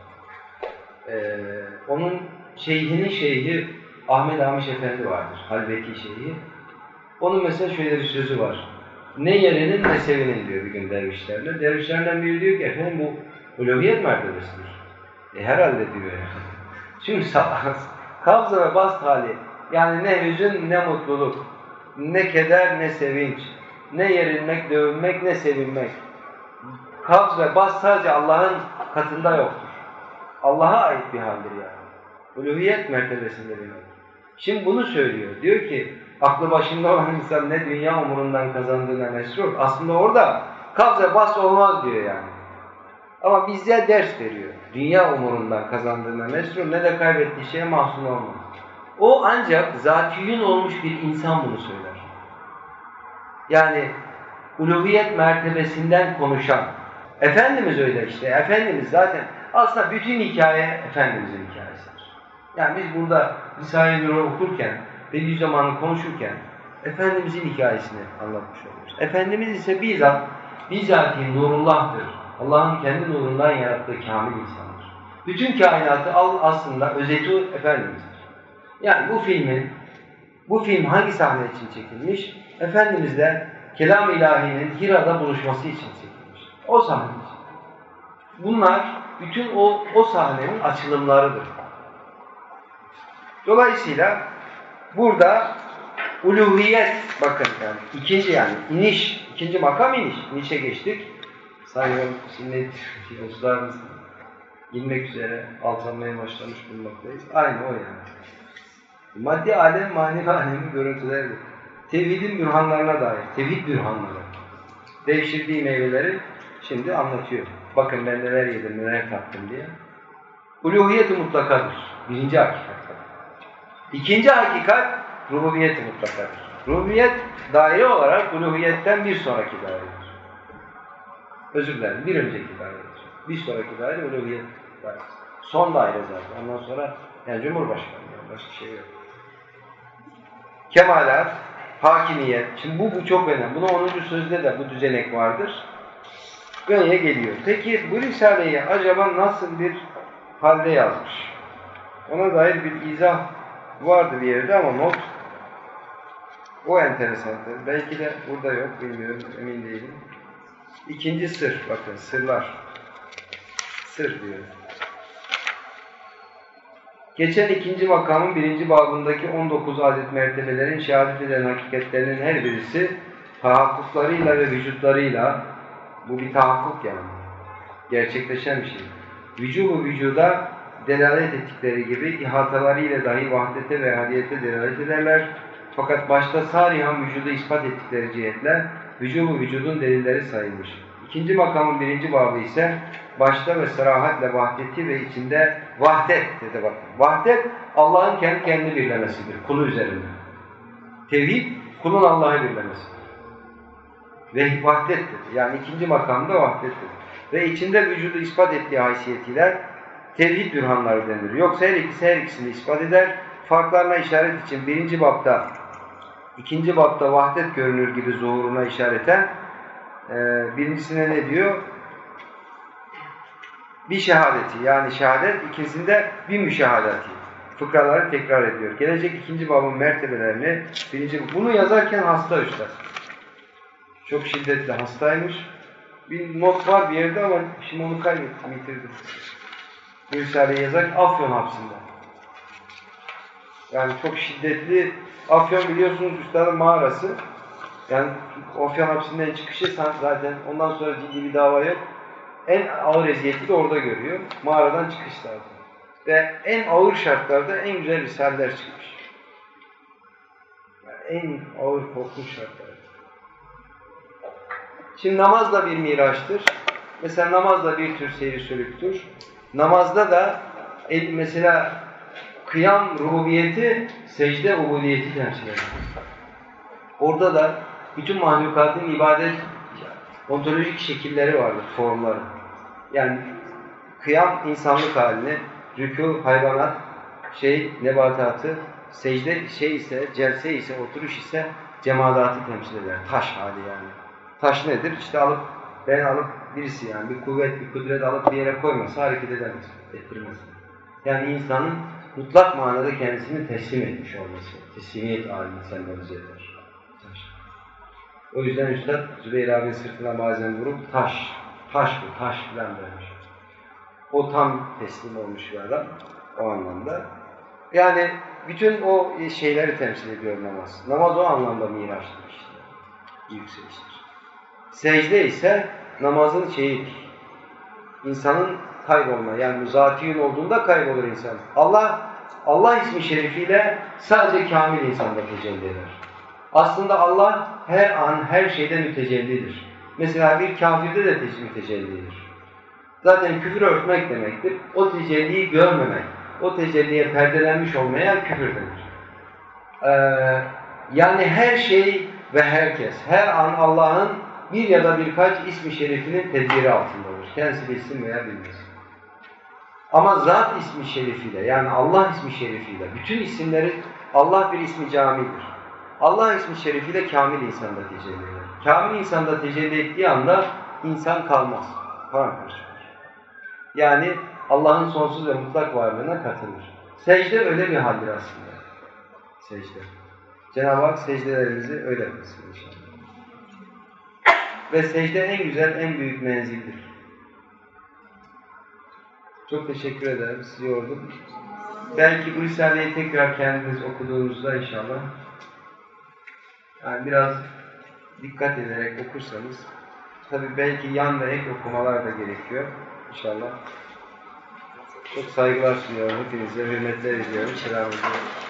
Ee, onun şeyhinin şeyhi Ahmet Hamiş Efendi vardır, Halveki şeyhi. Onun mesela şöyle bir sözü var. Ne yerinin ne sevinin diyor bir gün dervişlerle. Dervişlerden biri diyor ki efendim bu uluhiyet mertebesidir. E herhalde diyor yani. Çünkü kabza ve bast hali, yani ne hüzün ne mutluluk, ne keder ne sevinç, ne yerinmek, dövünmek ne sevinmek. Kabz ve bast sadece Allah'ın katında yoktur. Allah'a ait bir haldir yani. Uluhiyet mertebesinde bir haldir. Şimdi bunu söylüyor. Diyor ki aklı başında olan insan ne dünya umurundan kazandığına mesrur. Aslında orada kabz ve bast olmaz diyor yani. Ama bize ders veriyor. Dünya umurundan kazandığına mesrur, ne de kaybettiği şeye mahzun olmaz. O ancak zatiyün olmuş bir insan bunu söyler. Yani uluhiyet mertebesinden konuşan. Efendimiz öyle işte. Efendimiz zaten aslında bütün hikaye Efendimiz'in hikayesidir. Yani biz burada Risale-i Nur'u okurken, Bediüzzaman'ı konuşurken Efendimiz'in hikayesini anlatmış oluyoruz. Efendimiz ise bizzat, bizzat-i Nurullah'tır. Allah'ın kendi nurundan yarattığı kamil insandır. Bütün kainatı al aslında özeti Efendimiz'dir. Yani bu filmin, bu film hangi sahne için çekilmiş? Efendimizle Kelam-ı İlahi'nin Hira'da buluşması için çekilmiş. O sahne için. Bunlar bütün o, o sahnenin açılımlarıdır. Dolayısıyla burada uluhiyet, bakın yani ikinci yani iniş, ikinci makam iniş. İnişe geçtik. Sayıyorum şimdi dostlarımız inmek üzere alçalmaya başlamış bulunmaktayız. Aynı o yani. Maddi alem, manevi alemin görüntüleri. Tevhidin bürhanlarına dair, tevhid bürhanları. Devşirdiği meyveleri şimdi anlatıyor. Bakın ben neler yedim, neler tattım diye. Uluhiyet-i mutlakadır. Birinci hakikat. İkinci hakikat, rububiyet-i mutlakadır. Rububiyet daire olarak uluhiyetten bir sonraki dairedir. Özür dilerim, bir önceki dairedir. Bir sonraki daire uluhiyet dairesi. Son daire zaten. Ondan sonra yani Cumhurbaşkanı yani başka şey yok. Kemalat, hakimiyet. Şimdi bu, bu çok önemli. Buna onuncu sözde de bu düzenek vardır. Gönye geliyor. Peki bu Risale'yi acaba nasıl bir halde yazmış? Ona dair bir izah vardı bir yerde ama not o enteresandır. Belki de burada yok, bilmiyorum, emin değilim. İkinci sır, bakın sırlar. Sır diyor. Geçen ikinci makamın birinci babındaki on dokuz adet mertebelerin şehadet eden hakikatlerinin her birisi tahakkuklarıyla ve vücutlarıyla, bu bir tahakkuk yani, gerçekleşen bir şey. Vücubu vücuda delalet ettikleri gibi ihatalarıyla dahi vahdete ve hadiyete delalet ederler. Fakat başta sarihan vücudu ispat ettikleri cihetle vücubu vücudun delilleri sayılmış. İkinci makamın birinci babı ise başta ve sarahatle vahdeti ve içinde vahdet dedi bakın. Vahdet Allah'ın kendi kendi birlemesidir kulu üzerinde. Tevhid kulun Allah'ı birlemesidir. Ve vahdettir. Yani ikinci makamda vahdettir. Ve içinde vücudu ispat ettiği haysiyetiyle tevhid bürhanları denilir. Yoksa her ikisi her ikisini ispat eder. Farklarına işaret için birinci bapta, ikinci bapta vahdet görünür gibi zuhuruna işareten e, birincisine ne diyor? Bir şehadeti yani şehadet, ikincisinde bir müşahadati. Fıkraları tekrar ediyor. Gelecek ikinci babın mertebelerini birinci, bunu yazarken hasta üstad. Çok şiddetli hastaymış. Bir not var bir yerde ama şimdi onu kaybettim, bitirdim. Bu Risale'yi yazarken Afyon hapsinde. Yani çok şiddetli. Afyon biliyorsunuz üstadın mağarası. Yani Afyon hapsinden çıkışı zaten ondan sonra ciddi bir dava yok. En ağır eziyeti de orada görüyor. Mağaradan çıkış zaten. Ve en ağır şartlarda en güzel risaleler çıkmış. Yani en ağır korkunç şartlarda. Şimdi namaz da bir miraçtır. Mesela namaz da bir tür seyri sülüktür. Namazda da mesela kıyam rububiyeti, secde ubudiyeti temsil eder. Orada da bütün mahlukatın ibadet ontolojik şekilleri vardır, formları. Yani kıyam insanlık halini, rükû hayvanat, şey nebatatı, secde şey ise, celse ise, oturuş ise cemalatı temsil eder. Taş hali yani. Taş nedir? İşte alıp, ben alıp birisi yani bir kuvvet, bir kudret alıp bir yere koymasa hareket edemez, ettirmez. Yani insanın mutlak manada kendisini teslim etmiş olması, teslimiyet halini sembolize eder. Taş. O yüzden Üstad Zübeyir abi sırtına bazen vurup taş, taş bu, taş filan dermiş. O tam teslim olmuş bir adam o anlamda. Yani bütün o şeyleri temsil ediyor namaz. Namaz o anlamda miraçtır işte, yükseliştir. Secde ise namazın şeyidir. İnsanın kaybolma, yani müzatiyün olduğunda kaybolur insan. Allah, Allah ismi şerifiyle sadece kamil insanda tecelli eder. Aslında Allah her an, her şeyde mütecellidir. Mesela bir kafirde de mütecellidir. Zaten küfür örtmek demektir. O tecelliyi görmemek, o tecelliye perdelenmiş olmaya küfür denir. Ee, yani her şey ve herkes, her an Allah'ın bir ya da birkaç ismi şerifinin tedbiri altındadır. Kendisi bilsin veya bilmesin. Ama zat ismi şerifiyle, yani Allah ismi şerifiyle, bütün isimleri, Allah bir ismi camidir. Allah ismi şerifiyle kamil insanda tecelli eder. Kamil insanda tecelli ettiği anda insan kalmaz. Paramparça olur. Yani Allah'ın sonsuz ve mutlak varlığına katılır. Secde öyle bir haldir aslında. Secde. Cenab-ı Hak secdelerimizi öyle kılsın inşallah. Ve secde en güzel, en büyük menzildir. Çok teşekkür ederim. Sizi yordum. Belki bu Risale'yi tekrar kendiniz okuduğunuzda inşallah yani biraz dikkat ederek okursanız, tabi belki yan ve ek okumalar da gerekiyor inşallah. Çok saygılar sunuyorum. Hepinize hürmetler ediyorum. Selamünaleyküm.